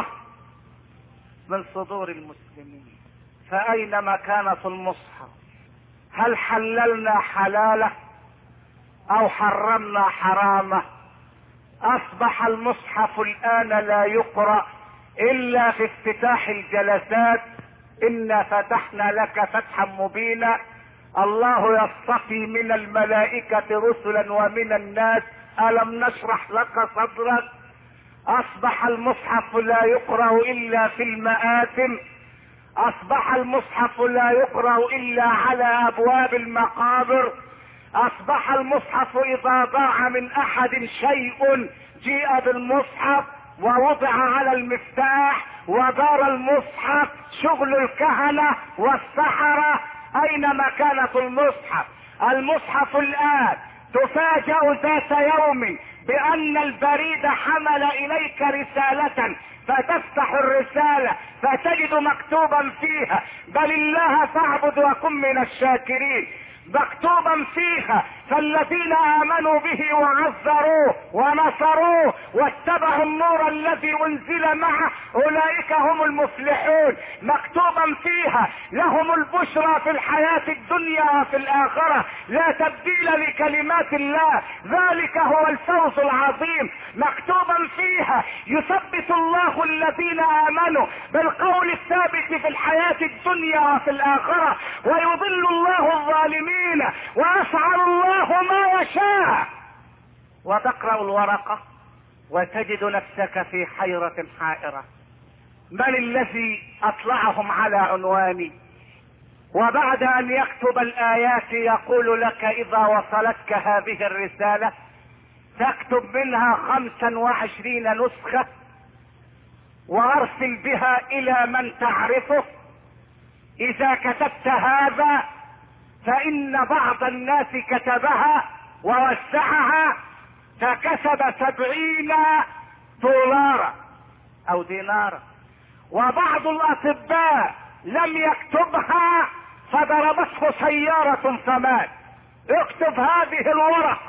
من صدور المسلمين. فاين مكانة المصحف؟ هل حللنا حلاله او حرمنا حرامه؟ اصبح المصحف الان لا يقرأ الا في افتتاح الجلسات. انا فتحنا لك فتحا مبينا، الله يصطفي من الملائكة رسلا ومن الناس، الم نشرح لك صدرك. اصبح المصحف لا يقرأ الا في المآتم، اصبح المصحف لا يقرأ الا على ابواب المقابر، اصبح المصحف اذا ضاع من احد شيء جيء بالمصحف ووضع على المفتاح ودار المصحف، شغل الكهنة والسحرة. اين مكانة المصحف؟ المصحف الان تفاجأ ذات يوم بان البريد حمل اليك رسالة، فتفتح الرسالة فتجد مكتوبا فيها: بل الله فاعبد وكن من الشاكرين. مكتوبا فيها: فالذين امنوا به وعزروه ونصروه واتبعوا النور الذي انزل معه اولئك هم المفلحون. مكتوبا فيها: لهم البشرى في الحياة الدنيا وفي الاخرة، لا تبديل لكلمات الله، ذلك هو الفوز العظيم. مكتوبا فيها: يثبت الله الذين امنوا بالقول الثابت في الحياة الدنيا وفي الاخرة، ويضل الله الظالمين ويفعل الله ما يشاء. وتقرأ الورقة وتجد نفسك في حيرة حائرة: من الذي اطلعهم على عنواني؟ وبعد ان يكتب الايات يقول لك: اذا وصلتك هذه الرسالة تكتب منها 25 نسخة وارسل بها الى من تعرفه. اذا كتبت هذا فان بعض الناس كتبها ووسعها فكسب 70 دولارا او دينارا، وبعض الاطباء لم يكتبها فضربته سيارة فمات. اكتب هذه الورقة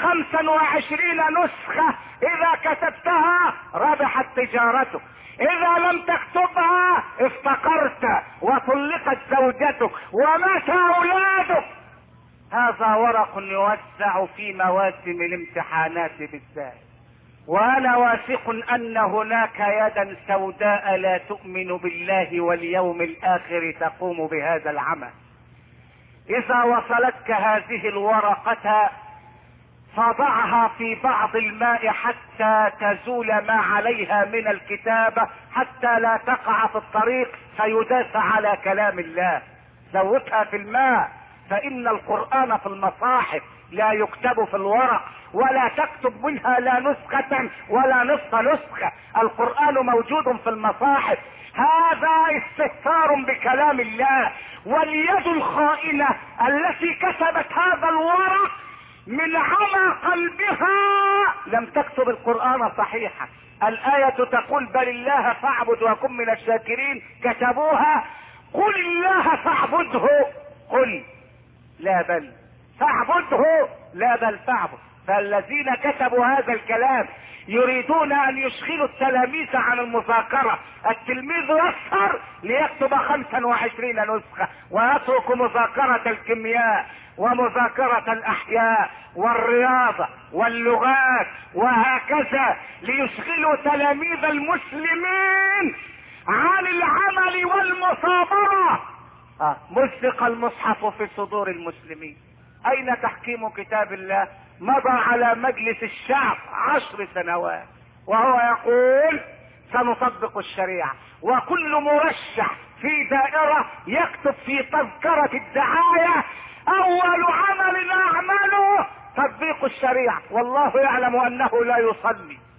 25 نسخة، اذا كتبتها ربحت تجارتك، اذا لم تكتبها افتقرت وطلقت زوجتك ومات اولادك. هذا ورق يوزع في مواسم الامتحانات بالذات، وانا واثق ان هناك يدا سوداء لا تؤمن بالله واليوم الاخر تقوم بهذا العمل. اذا وصلتك هذه الورقة فضعها في بعض الماء حتى تزول ما عليها من الكتابة، حتى لا تقع في الطريق فيداس على كلام الله. زودها في الماء، فإن القرآن في المصاحف لا يكتب في الورق، ولا تكتب منها لا نسخة ولا نصف نسخة. القرآن موجود في المصاحف. هذا استهتار بكلام الله. واليد الخائنة التي كتبت هذا الورق من عمى قلبها لم تكتب القرآن صحيحا. الآية تقول: بل الله فاعبد وكن من الشاكرين، كتبوها: قل الله فاعبده، قل لا بل فاعبده، لا بل فاعبد. فالذين كتبوا هذا الكلام يريدون ان يشغلوا التلاميذ عن المذاكرة. التلميذ يسهر ليكتب 25 نسخة ويترك مذاكرة الكيمياء ومذاكرة الاحياء والرياضة واللغات وهكذا، ليشغلوا تلاميذ المسلمين عن العمل والمثابرة. مزق المصحف في صدور المسلمين. اين تحكيم كتاب الله؟ مضى على مجلس الشعب 10 سنوات وهو يقول: سنطبق الشريعة. وكل مرشح في دائرة يكتب في تذكرة الدعاية: اول عمل نعمله تطبيق الشريعة. والله يعلم انه لا يصلي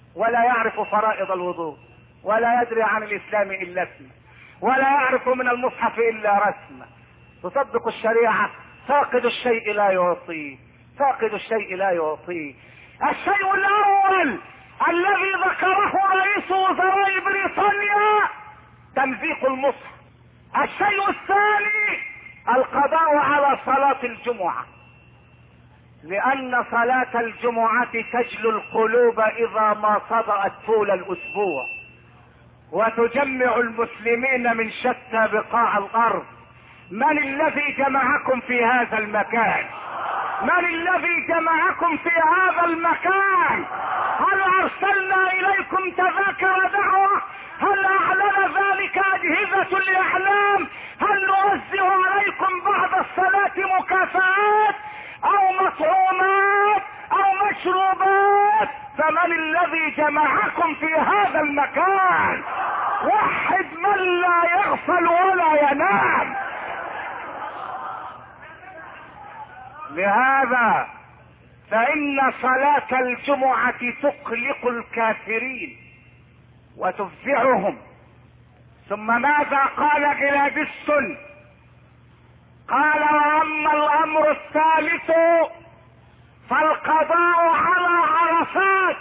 ولا يعرف فرائض الوضوء، ولا يدري عن الاسلام الا اسمه، ولا يعرف من المصحف الا رسمه. تصدق الشريعة؟ فاقد الشيء لا يعطيه، فاقد الشيء لا يعطيه. الشيء الاول الذي ذكره رئيس وزراء بريطانيا تمزيق المصحف. الشيء الثاني القضاء على صلاة الجمعة، لان صلاة الجمعة تجلو القلوب اذا ما صدأت طول الاسبوع، وتجمع المسلمين من شتى بقاع الارض. من الذي جمعكم في هذا المكان؟ من الذي جمعكم في هذا المكان؟ هل ارسلنا اليكم تذاكر دعوة؟ هل اعلن ذلك اجهزة الاعلام؟ هل نوزع عليكم بعد الصلاة مكافآت او مطعومات او مشروبات؟ فمن الذي جمعكم في هذا المكان؟ وحد من لا يغفل ولا ينام. لهذا فإن صلاة الجمعة تقلق الكافرين وتفزعهم. ثم ماذا قال جلادستون؟ قال: واما الامر الثالث فالقضاء على عرفات.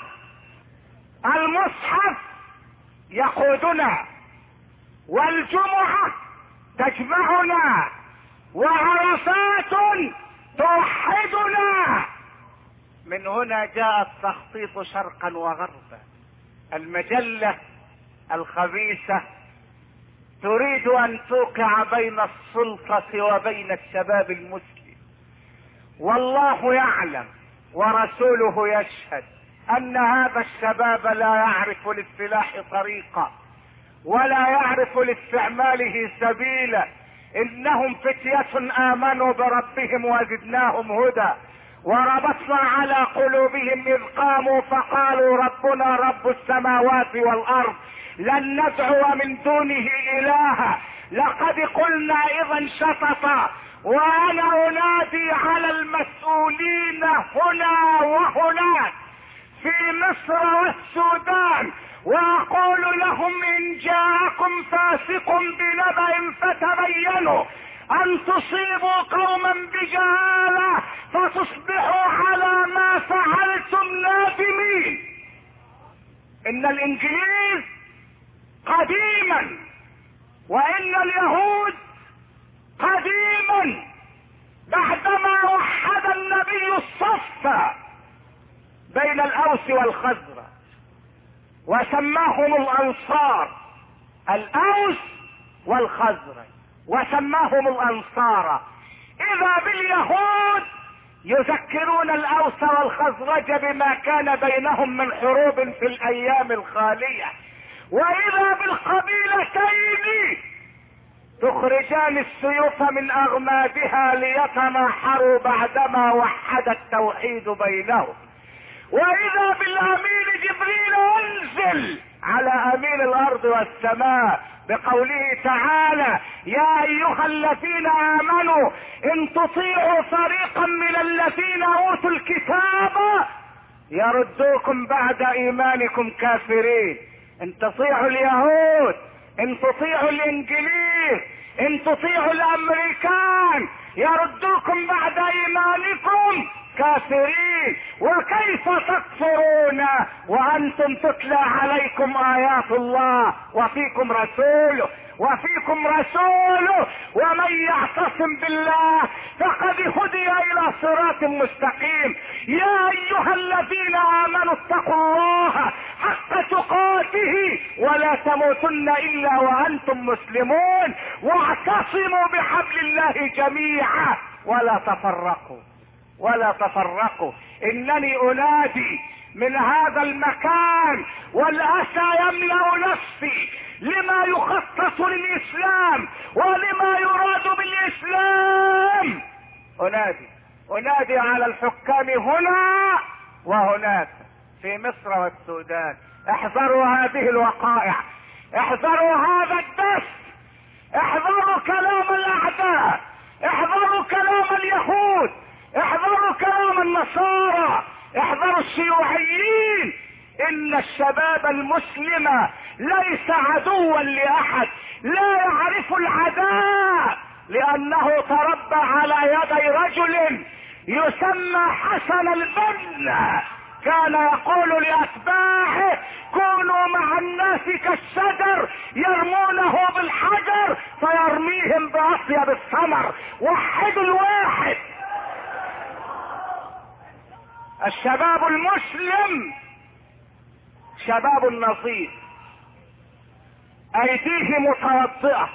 المصحف يقودنا، والجمعة تجمعنا، وعرفات توحدنا. من هنا جاء التخطيط شرقا وغربا. المجلة الخبيثة تريد ان توقع بين السلطة وبين الشباب المسلم، والله يعلم ورسوله يشهد ان هذا الشباب لا يعرف للسلاح طريقا ولا يعرف لاستعماله سبيلا. انهم فتية امنوا بربهم وزدناهم هدى، وربطنا على قلوبهم اذ قاموا فقالوا ربنا رب السماوات والارض لن ندعو من دونه الها لقد قلنا اذا شططا. وانا انادي على المسؤولين هنا وهناك في مصر والسودان واقول لهم ان جاءكم فاسق بنبأ فتبينوا ان تصيبوا قوما بجهالة فتصبحوا على ما فعلتم نادمين. ان الانجليز قديما وان اليهود قديما بعدما وحد النبي الصف بين الاوس والخزرج وسماهم الانصار، الاوس والخزرج، وسماهم الانصار. اذا باليهود يذكرون الاوس والخزرج بما كان بينهم من حروب في الايام الخالية، واذا بالقبيلتين تخرجان السيوف من اغمادها ليتناحروا بعدما وحد التوحيد بينهم، واذا بالامين جبريل انزل على امين الارض والسماء بقوله تعالى يا ايها الذين امنوا ان تطيعوا فريقا من الذين اوتوا الكتاب يردوكم بعد ايمانكم كافرين. ان تطيعوا اليهود، ان تطيعوا الانجليز، ان تطيعوا الامريكان يردوكم بعد ايمانكم كافرين. وكيف تكفرون وانتم تتلى عليكم ايات الله وفيكم رسوله ومن يعتصم بالله فقد هدي الى صراط مستقيم. يا ايها الذين امنوا اتقوا الله حق تقاته ولا تموتن الا وانتم مسلمون واعتصموا بحبل الله جميعا ولا تفرقوا. انني انادي من هذا المكان والاسى يملأ نفسي لما يخطط للاسلام ولما يراد بالاسلام. انادي على الحكام هنا وهناك في مصر والسودان: احذروا هذه الوقائع، احذروا هذا الدس، احذروا كلام الاعداء، احذروا كلام اليهود، احذروا كلام النصارى، احذروا الشيوعيين، ان الشباب المسلم ليس عدوا لاحد، لا يعرف العداء، لانه تربى على يدي رجل يسمى حسن البنا، كان يقول لاتباعه كونوا مع الناس كالشجر يرمونه بالحجر فيرميهم باطيب الثمر، وحدوا الواحد. الشباب المسلم شباب نظيف، ايديه متوضئة،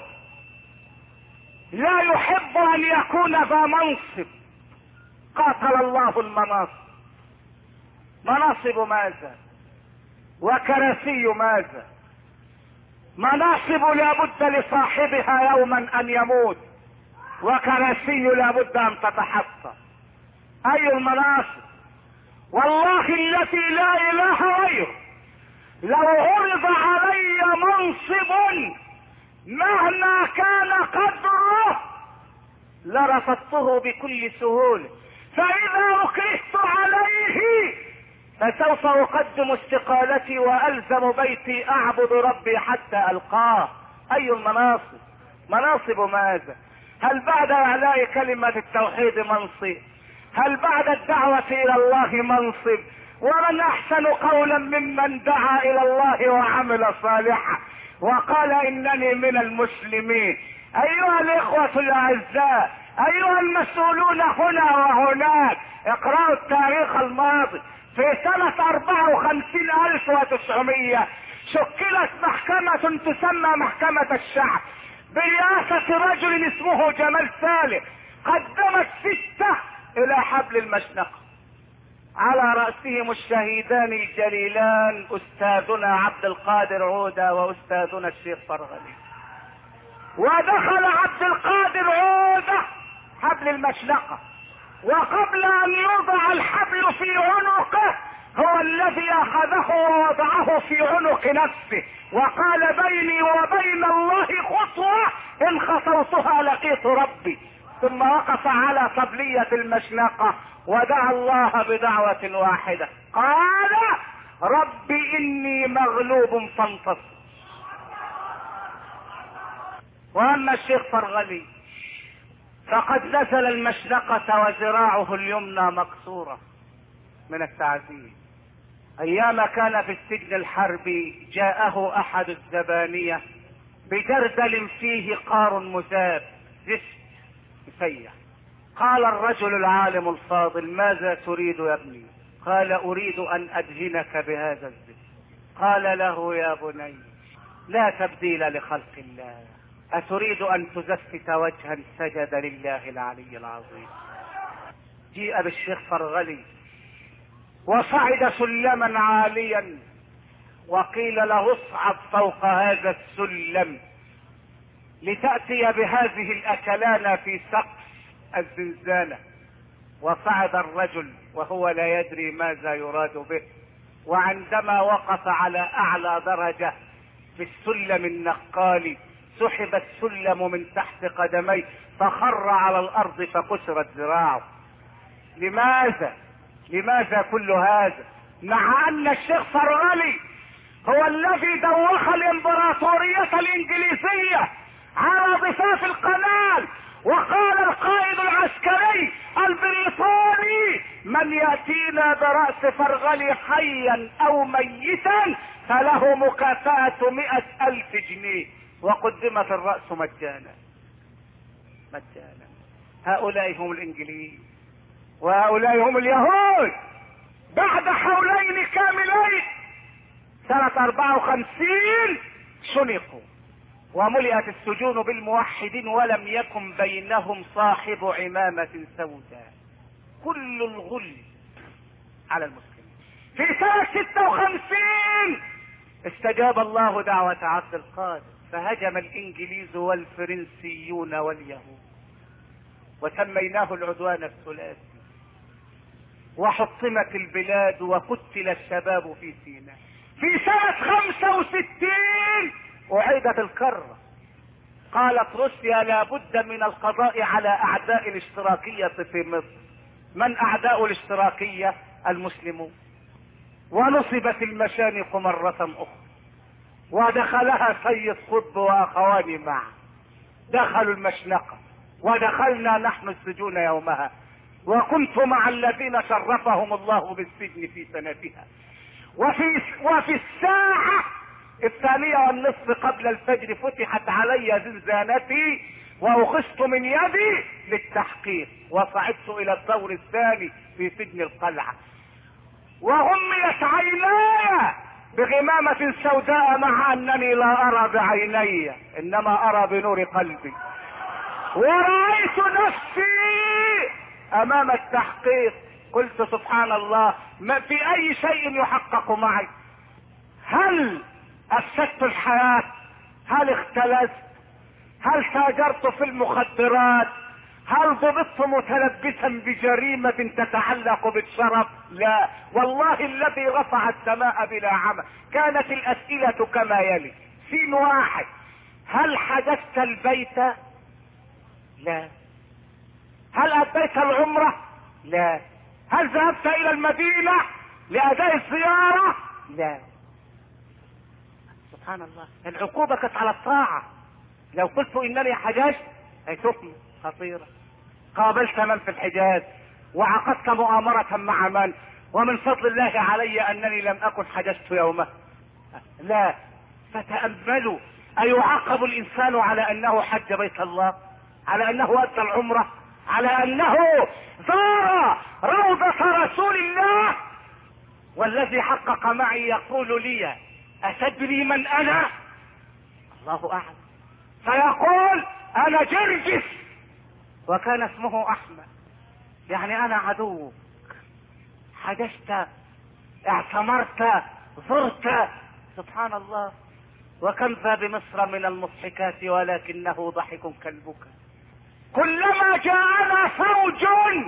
لا يحب ان يكون ذا منصب. قاتل الله المناصب، مناصب ماذا وكراسي ماذا؟ مناصب لابد لصاحبها يوما ان يموت، وكراسي لابد ان تتحطم. اي المناصب؟ والله التي لا اله غيره لو عرض علي منصب مهما كان قدره لرفضته بكل سهولة، فاذا اكرهت عليه فسوف اقدم استقالتي والزم بيتي اعبد ربي حتى القاه. اي المناصب؟ مناصب ماذا؟ هل بعد اعلاء كلمة التوحيد منصب؟ هل بعد الدعوة الى الله منصب؟ ومن احسن قولا ممن دعا الى الله وعمل صالحا وقال انني من المسلمين. ايها الاخوة الاعزاء، ايها المسؤولون هنا وهناك، اقرأوا التاريخ الماضي. في سنة 54,900 شكلت محكمة تسمى محكمة الشعب برئاسة رجل اسمه جمال سالم، قدمت 6 الى حبل المشنقة، على رأسهم الشهيدان الجليلان استاذنا عبد القادر عودة واستاذنا الشيخ فرغلي. ودخل عبد القادر عودة حبل المشنقة، وقبل ان يوضع الحبل في عنقه هو الذي اخذه ووضعه في عنق نفسه وقال بيني وبين الله خطوة ان خطوتها لقيت ربي، ثم وقف على طبلية المشنقة ودعا الله بدعوة واحدة، قال رب اني مغلوب فانتصر. واما الشيخ فرغلي فقد نزل المشنقة وذراعه اليمنى مكسورة من التعذيب. ايام كان في السجن الحربي جاءه احد الزبانية بجردل فيه قار مذاب زفت مسيح. قال الرجل العالم الفاضل ماذا تريد يا ابني؟ قال اريد ان ادهنك بهذا الزفت. قال له يا بني لا تبديل لخلق الله، اتريد ان تزفت وجها سجد لله العلي العظيم. جيء بالشيخ فرغلي وصعد سلما عاليا وقيل له اصعد فوق هذا السلم لتأتي بهذه الاكلان في سقف الزنزانة. وصعد الرجل وهو لا يدري ماذا يراد به، وعندما وقف على اعلى درجة في السلم النقالي سحب السلم من تحت قدميه فخر على الارض فكسرت ذراعه. لماذا كل هذا؟ مع ان الشيخ فرغلي هو الذي دوخ الامبراطورية الانجليزية على ضفاف القناة، وقال القائد العسكري البريطاني من يأتينا برأس فرغلي حيا او ميتا فله مكافأة 100,000 جنيه، وقدمت الرأس مجانا. هؤلاء هم الانجليز وهؤلاء هم اليهود. بعد حولين كاملين سنة 54 شنقوا وملئت السجون بالموحدين ولم يكن بينهم صاحب عمامة سوداء. كل الغل على المسلمين. في سنة 56 استجاب الله دعوة عبد القادر فهجم الانجليز والفرنسيون واليهود وسميناه العدوان الثلاثي، وحطمت البلاد وقتل الشباب في سيناء. في سنة 65 اعيدت الكرة، قالت روسيا لابد من القضاء على اعداء الاشتراكية في مصر. من اعداء الاشتراكية؟ المسلمون. ونصبت المشانق مرة أخرى، ودخلها سيد قطب وأخوان معه، دخلوا المشنقة ودخلنا نحن السجون يومها، وكنت مع الذين شرفهم الله بالسجن في سنتها. وفي الساعة 2:30 قبل الفجر فتحت علي زنزانتي واخذت من يدي للتحقيق، وصعدت الى الدور الثاني في سجن القلعة، وغميت عيناي بغمامة سوداء مع انني لا ارى بعيني انما ارى بنور قلبي، ورأيت نفسي امام التحقيق. قلت سبحان الله، ما في اي شيء يحقق معي؟ هل افسدت الحياة؟ هل اختلست؟ هل تاجرت في المخدرات؟ هل ضبطت متلبسا بجريمة تتعلق بالشرف؟ لا والله الذي رفع السماء بلا عمى. كانت الاسئلة كما يلي: سين واحد، هل حجزت البيت؟ لا. هل اديت العمرة؟ لا. هل ذهبت الى المدينة لاداء الزيارة؟ لا. سبحان الله، العقوبة كانت على الطاعة. لو قلت انني حججت اي تهمة خطيرة. قابلت من في الحجاز وعقدت مؤامرة مع من، ومن فضل الله علي انني لم اكن حججت يومه. لا. فتأملوا، ايعاقب الانسان على انه حج بيت الله؟ على انه ادى العمرة؟ على انه زار روضة رسول الله؟ والذي حقق معي يقول لي: اتدري من انا؟ الله اعلم. فيقول: انا جرجس، وكان اسمه احمد، يعني انا عدوك. حججت، اعتمرت، زرت. سبحان الله. وكم ذا بمصر من المضحكات ولكنه ضحك كالبكاء. كلما جاءنا فوج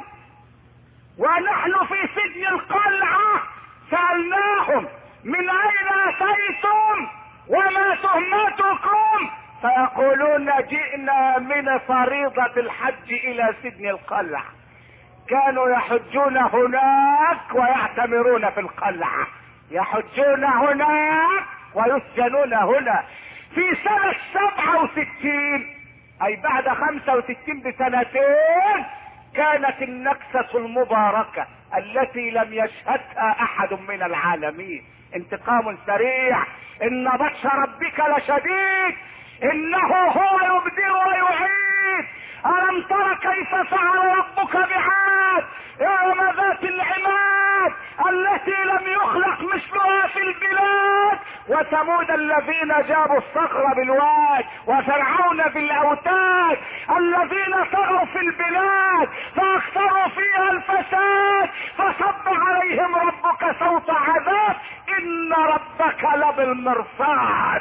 ونحن في سجن القلعة سألناهم: من اين اتيتم وما تهمتكم؟ فيقولون: جئنا من فريضة الحج الى سجن القلعة. كانوا يحجون هناك ويعتمرون في القلعة، يحجون هناك ويسجنون هنا. في سنة 67 اي بعد 65 بسنتين كانت النكسة المباركة التي لم يشهدها احد من العالمين. انتقام سريع. ان بطش ربك لشديد، انه هو يبدئ ويعيد. الم تر كيف فعل ربك بعاد؟ ارم ذات العماد التي لم يخلق مثلها في البلاد، وثمود الذين جابوا الصخر بالواد، وفرعون بالاوتاد الذين طغوا في البلاد فاكثروا فيها الفساد، فصب عليهم ربك صوت عذاب، ان ربك لبالمرصاد.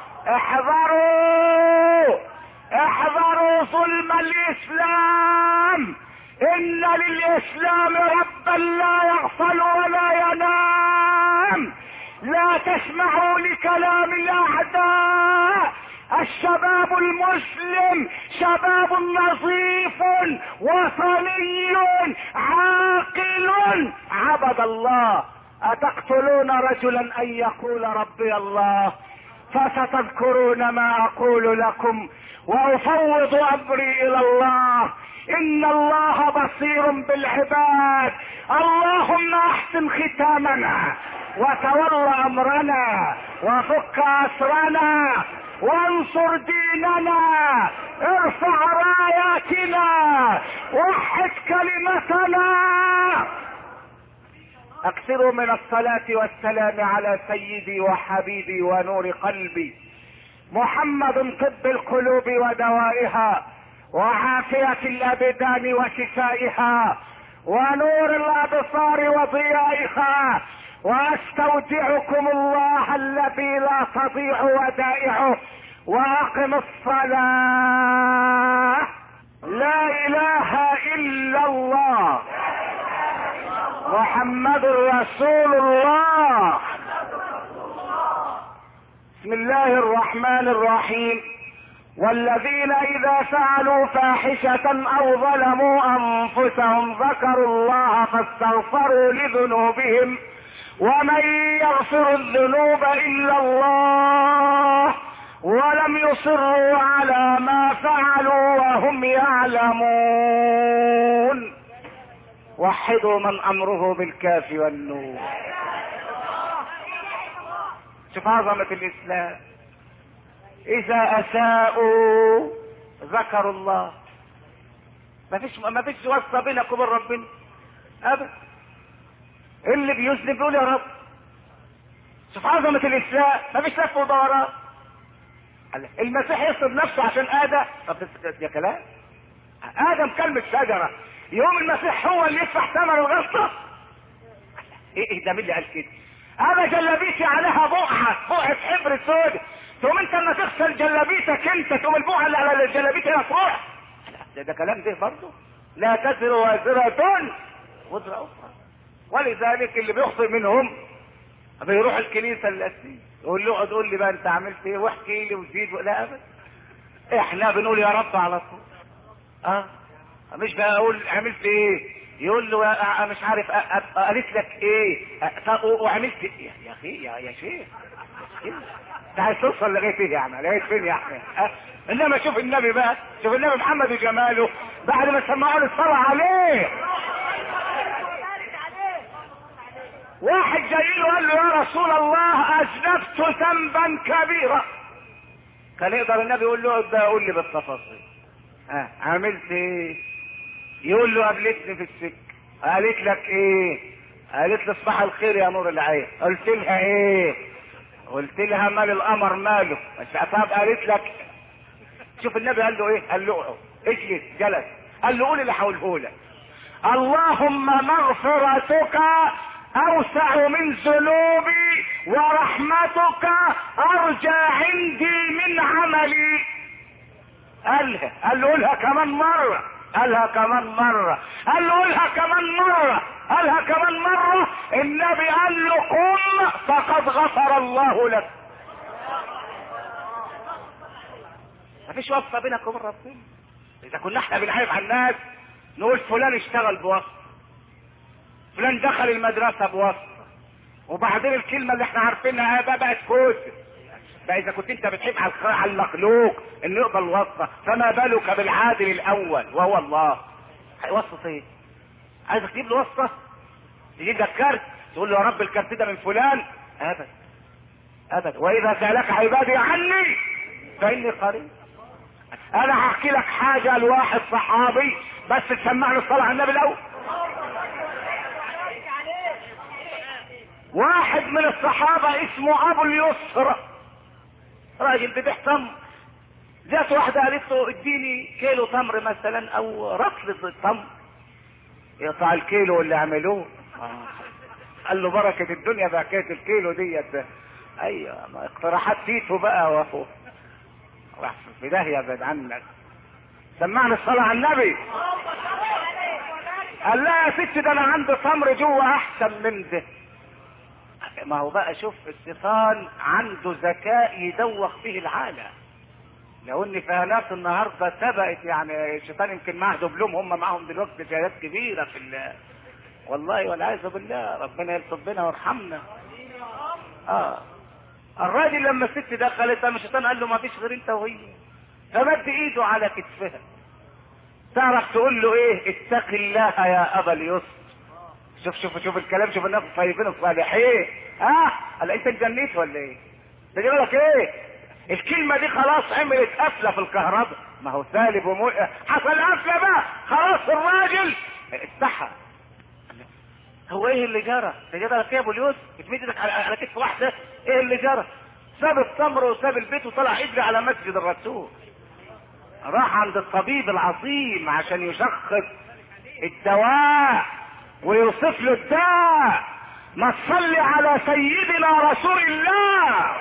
احذروا احذروا ظلم الاسلام. ان للاسلام ربا لا يغفل ولا ينام. لا تسمعوا لكلام الاعداء. الشباب المسلم شباب نظيف وطني عاقل عبد الله. اتقتلون رجلا ان يقول ربي الله؟ فستذكرون ما اقول لكم وافوض امري الى الله. ان الله بصير بالعباد. اللهم احسن ختامنا وتول امرنا وفك اسرنا وانصر ديننا. ارفع راياتنا وحد كلمتنا. اكثروا من الصلاة والسلام على سيدي وحبيبي ونور قلبي محمد، طب القلوب ودوائها وعافية الابدان وشفائها ونور الابصار وضيائها. واستودعكم الله الذي لا تضيع ودائعه. واقم الصلاة. لا اله الا الله محمد رسول الله. بسم الله الرحمن الرحيم. والذين اذا فعلوا فاحشة او ظلموا انفسهم ذكروا الله فاستغفروا لذنوبهم ومن يغفر الذنوب الا الله ولم يصروا على ما فعلوا وهم يعلمون. وحدوا من امره بالكاف والنون. شوف عظمة الاسلام. اذا اساءوا ذكروا الله. ما فيش واسطة بينك وبين ربنا ابدا. اللي بيذنب يقول يا رب. شوف عظمة الاسلام. ما فيش لف ودوران. المسيح يصرف نفسه عشان ادم. طب يا كلام. ادم كلمة شجرة. يوم المسيح هو اللي يدفع ثمن الغلطة. ايه ده؟ مين اللي قال كده؟ انا جلابيتي عليها بقعة حبر سود. تقوم انت لما تغسل جلابيتك انت تقوم البقعة اللي على الجلابيت هنا تروح. ده كلام ده برضه. لا تزر وازرة وزر اخرى. ولذلك اللي بيخطئ منهم بيروح الكنيسة الأساسية يقول له اقعد قول لي بقى انت عملت ايه واحكي لي وزيد. لا ابدا. احنا بنقول يا رب على طول. مش بقى اقول عملت ايه. يقول له مش عارف قالت لك ايه وعملت ايه يا اخي يا شيخ. انت عايز توصل لغايه ايه يعني؟ لغايه فين يعني؟ انما شوف النبي بقى. شوف النبي محمد وجماله بعد ما سمعوا له الصلاه عليه. واحد جاي له قال له يا رسول الله اذنبت ذنبا كبيرا. كان يقدر النبي يقول له ده قول لي بالتفاصيل. عملت ايه؟ يقول له قابلتني في السكه. قالت لك ايه؟ قالت لي صباح الخير يا نور العين. قلت لها ايه؟ قلت لها مال القمر ماله. طب قالت لك. شوف النبي قال له ايه؟ قال له اقعد اجلس. جلس. قال له قول اللي هقوله لك. اللهم مغفرتك اوسع من ذنوبي ورحمتك ارجى عندي من عملي. قال له قولها كمان مرة. قالها كمان مرة. قال له قولها كمان مرة. قالها كمان مرة. النبي قال له قم فقد غفر الله لك. مفيش واسطة بينك وبين ربنا. اذا كنا احنا بنعيب على الناس نقول فلان اشتغل بواسطة، فلان دخل المدرسة بواسطة، وبعدين الكلمة اللي احنا عارفينها بقت كوسة. بقى اذا كنت انت بتحب على المخلوق انه يقبل واسطة، فما بالك بالعادل الاول وهو الله. واسطة ايه؟ عايز تجيب له واسطة؟ تجيب لك كارت تقول له يا رب الكارت ده من فلان؟ ابدا ابدا. واذا سألك عبادي عني فاني قريب. انا هحكي لك حاجة لواحد صحابي بس تسمعني الصلاة على النبي الاول. واحد من الصحابة اسمه ابو اليسر، راجل بيبيع تمر. جات واحدة قالت له اديني كيلو تمر مثلا او رطلة تمر. يقطع الكيلو اللي عملوه. قال له بركة الدنيا بحكاية الكيلو ديت. ايوه ما اقتراحات تيتو بقى واخوه راح في داهية بعد عنك. سمعنا الصلاة على النبي. قال لا يا ست ده انا عندي تمر جوه احسن من ده. ما هو بقى شوف الشيطان عنده ذكاء يدوخ به العالم. لو ان فهنات النهارده سبقت يعني الشيطان يمكن معه دبلوم. هم معهم دلوقتي شهادات كبيره في الله والله والعياذ بالله. ربنا يلطف بنا ويرحمنا. الراجل لما الست دخلت الشيطان قال له ما فيش غير انت وهي، فمد ايده على كتفها. تعرف تقول له ايه؟ اتق الله يا ابا اليسر. شوف الكلام. شوف الناس الطيبين الصالحين. قال انت اتجنيت ولا ايه؟ ده جاي لك ايه؟ الكلمه دي خلاص عملت قفله في الكهرباء. ما هو سالب حصل قفله بقى خلاص. الراجل استحى. هو ايه اللي جرى؟ ده جرى لك يا ابو اليوسف بتمد ايدك على كتف واحده. ايه اللي جرى؟ ساب التمر وساب البيت وطلع يجري على مسجد الرسول. راح عند الطبيب العظيم عشان يشخص الدواء ويوصف له الداء. ما تصلي على سيدنا رسول الله.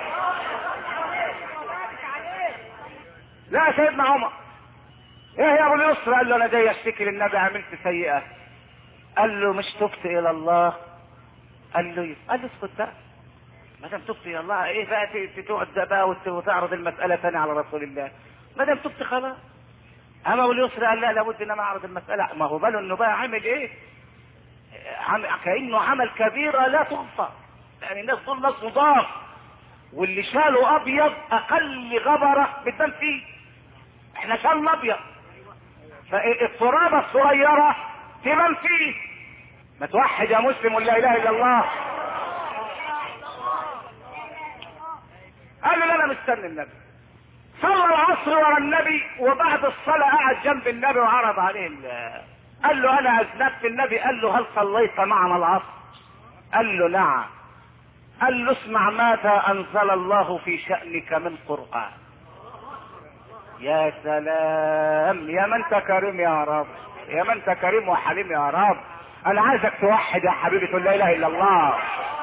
لا سيدنا عمر ايه يا ابو اليسر؟ قال له انا جاي اشتكي للنبي عملت سيئة. قال له مش تبت الى الله؟ قال له اسكت بقى. ما دام تبت الى الله ايه بقى تقعد بقى وتعرض المسألة ثاني على رسول الله؟ ما دام تبت خلاص. اما ابو اليسر قال لا لابد ان انا اعرض المسألة. ما هو باله انه بقى عامل ايه؟ كأنه عمل كبيرة لا تغفر، لان الناس دول ناس نضاف، واللي شاله ابيض اقل غبرة بتبان فيه. احنا شالنا ابيض، فالترابة الصغيرة تبان فيه. ما توحد يا مسلم ولا اله الا الله. قال له لا انا مستني النبي. صلى العصر ورا النبي، وبعد الصلاة قعد جنب النبي وعرض عليه قال له انا اذنبت. النبي قال له هل صليت معنا العصر؟ قال له نعم. قال له اسمع ماذا انزل الله في شأنك من قرآن. يا سلام، يا من انت كريم يا رب، يا من انت كريم وحليم يا رب. انا عايزك توحد يا حبيبي تقول لا اله الا الله.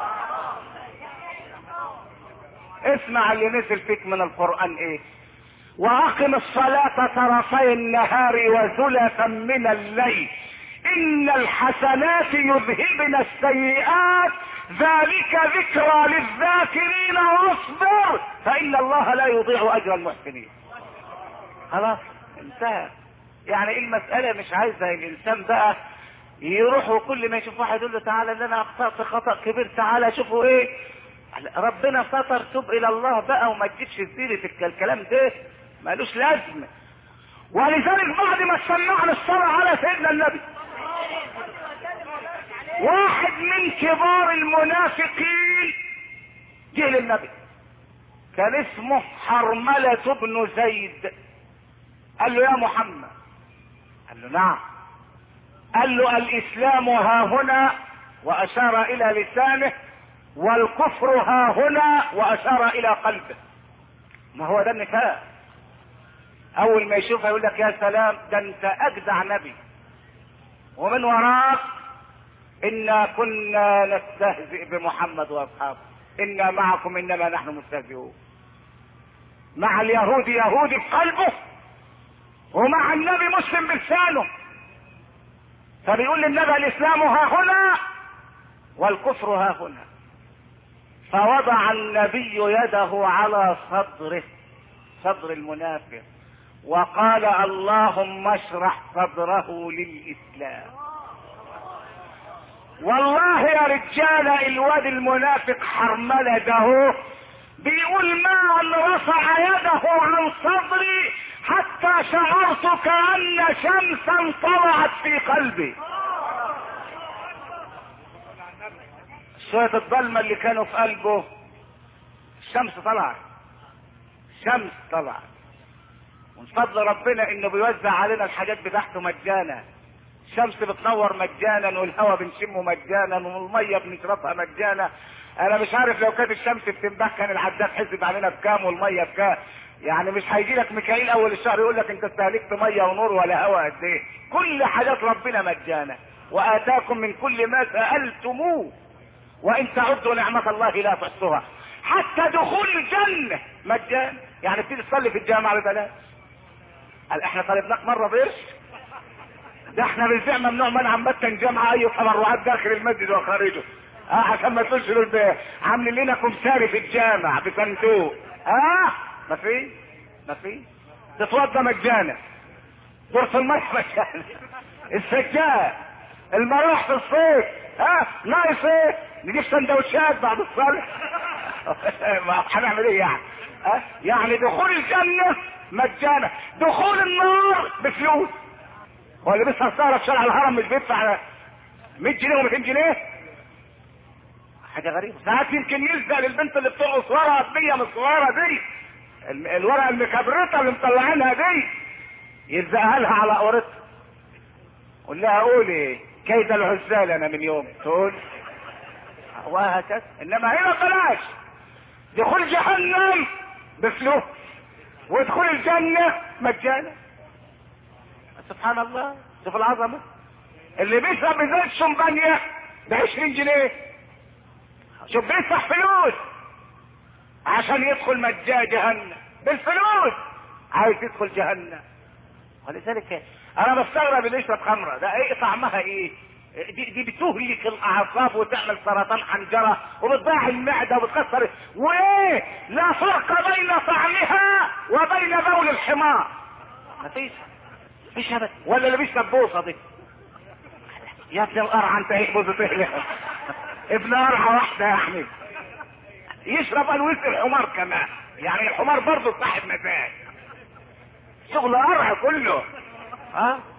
اسمع اللي نزل فيك من القرآن ايه. واقم الصلاة طرفي النهار وزلفا من الليل ان الحسنات يذهبن السيئات ذلك ذكرى للذاكرين واصبر فان الله لا يضيع اجر المحسنين. خلاص انتهى. يعني المسألة مش عايزة الانسان بقى يروح وكل ما يشوف واحد يقول له تعالى اللي انا اخطأت خطأ كبير تعالى شوفوا ايه. ربنا ستر، توب الى الله بقى وما تجيبش سيرة الكلام ده مالوش لازمة. ولذلك بعد ما سمعنا الصلاة على سيدنا النبي، واحد من كبار المنافقين جه للنبي كان اسمه حرملة بن زيد. قال له يا محمد. قال له نعم. قال له الاسلام ها هنا، واشار الى لسانه، والكفر ها هنا، واشار الى قلبه. ما هو ده النفاق. اول ما يشوفها يقول لك يا سلام ده انت اجدع نبي، ومن وراك انا كنا نستهزئ بمحمد واصحابه، انا معكم انما نحن مستهزئون. مع اليهود يهودي في قلبه، ومع النبي مسلم بلسانه. فبيقول للنبي الاسلام ها هنا والكفر ها هنا. فوضع النبي يده على صدره، صدر المنافق، وقال اللهم اشرح صدره للاسلام. والله يا رجال الواد المنافق حرملة ده بيقول ما ان رفع يده عن صدري حتى شعرت كأن شمسا طلعت في قلبي. شوية الظلمة اللي كانوا في قلبه الشمس طلعت، الشمس طلعت. ومن فضل ربنا انه بيوزع علينا الحاجات بتاعته مجانا. الشمس بتنور مجانا، والهواء بنشمه مجانا، والميه بنشربها مجانا. انا مش عارف لو كانت الشمس بتنبح كان العداد حسب علينا بكام والميه بكام. يعني مش هيجي لك ميكائيل اول الشهر يقول لك انت استهلكت ميه ونور ولا هواء قد ايه. كل حاجات ربنا مجانا، واتاكم من كل ما سالتموه وان تعدوا نعمه الله لا تحصوها. حتى دخول الجنه مجانا. يعني بتيجي تصلي في الجامعه ببلاش. قال احنا طالبناك مره بقرش؟ ده احنا بالفعل ممنوع منع مبتن جامعه اي تبرعات داخل المسجد وخارجه. عشان ما تقولش دول عاملين لنا كمساري في الجامع بصندوق. ما في تتوضى مجانا، غرفه الميه مجانا، السجاد، المراح في الصيف. ناقص ايه؟ نجيب سندوتشات بعد الصلاه. هنعمل ايه يعني؟ يعني دخول الجنه مجانا، دخول النار بفلوس. هو اللي بيسهر سهره في شارع الهرم مش بيدفع 100 جنيه و200 جنيه؟ حاجه غريبه. ساعات يمكن يلزق للبنت اللي بترقص ورقه هديه من الصغيره دي، الورقه المكبرته اللي مطلعينها دي، يلزقها لها على قورتها. قول لها قولي كيد العزال انا من يوم، تقول وهكذا. انما هنا بلاش. دخول جهنم بفلوس، ودخول الجنه مجانا. سبحان الله، شوف العظمه. اللي بيشرب بزيت شمبانيا ب20 جنيه، شوف بيدفع فلوس عشان يدخل جهنم بالفلوس، عايز يدخل جهنم. ولذلك انا بستغرب اللي يشرب خمره ده ايه طعمها ايه؟ دي بتهلك الاعصاب وتعمل سرطان حنجره وبتضيع المعده وبتكسر. وايه؟ لا فرق بين طعمها وبين بول الحمار. مفيش ابدا. ولا اللي بيشرب بوصه دي يا ابن القرعه انت ايه بوزة ابن قرعه واحده يعني. يشرب الويس الحمار كمان، يعني الحمار برضه صاحب مزاج، شغل قرع كله. ها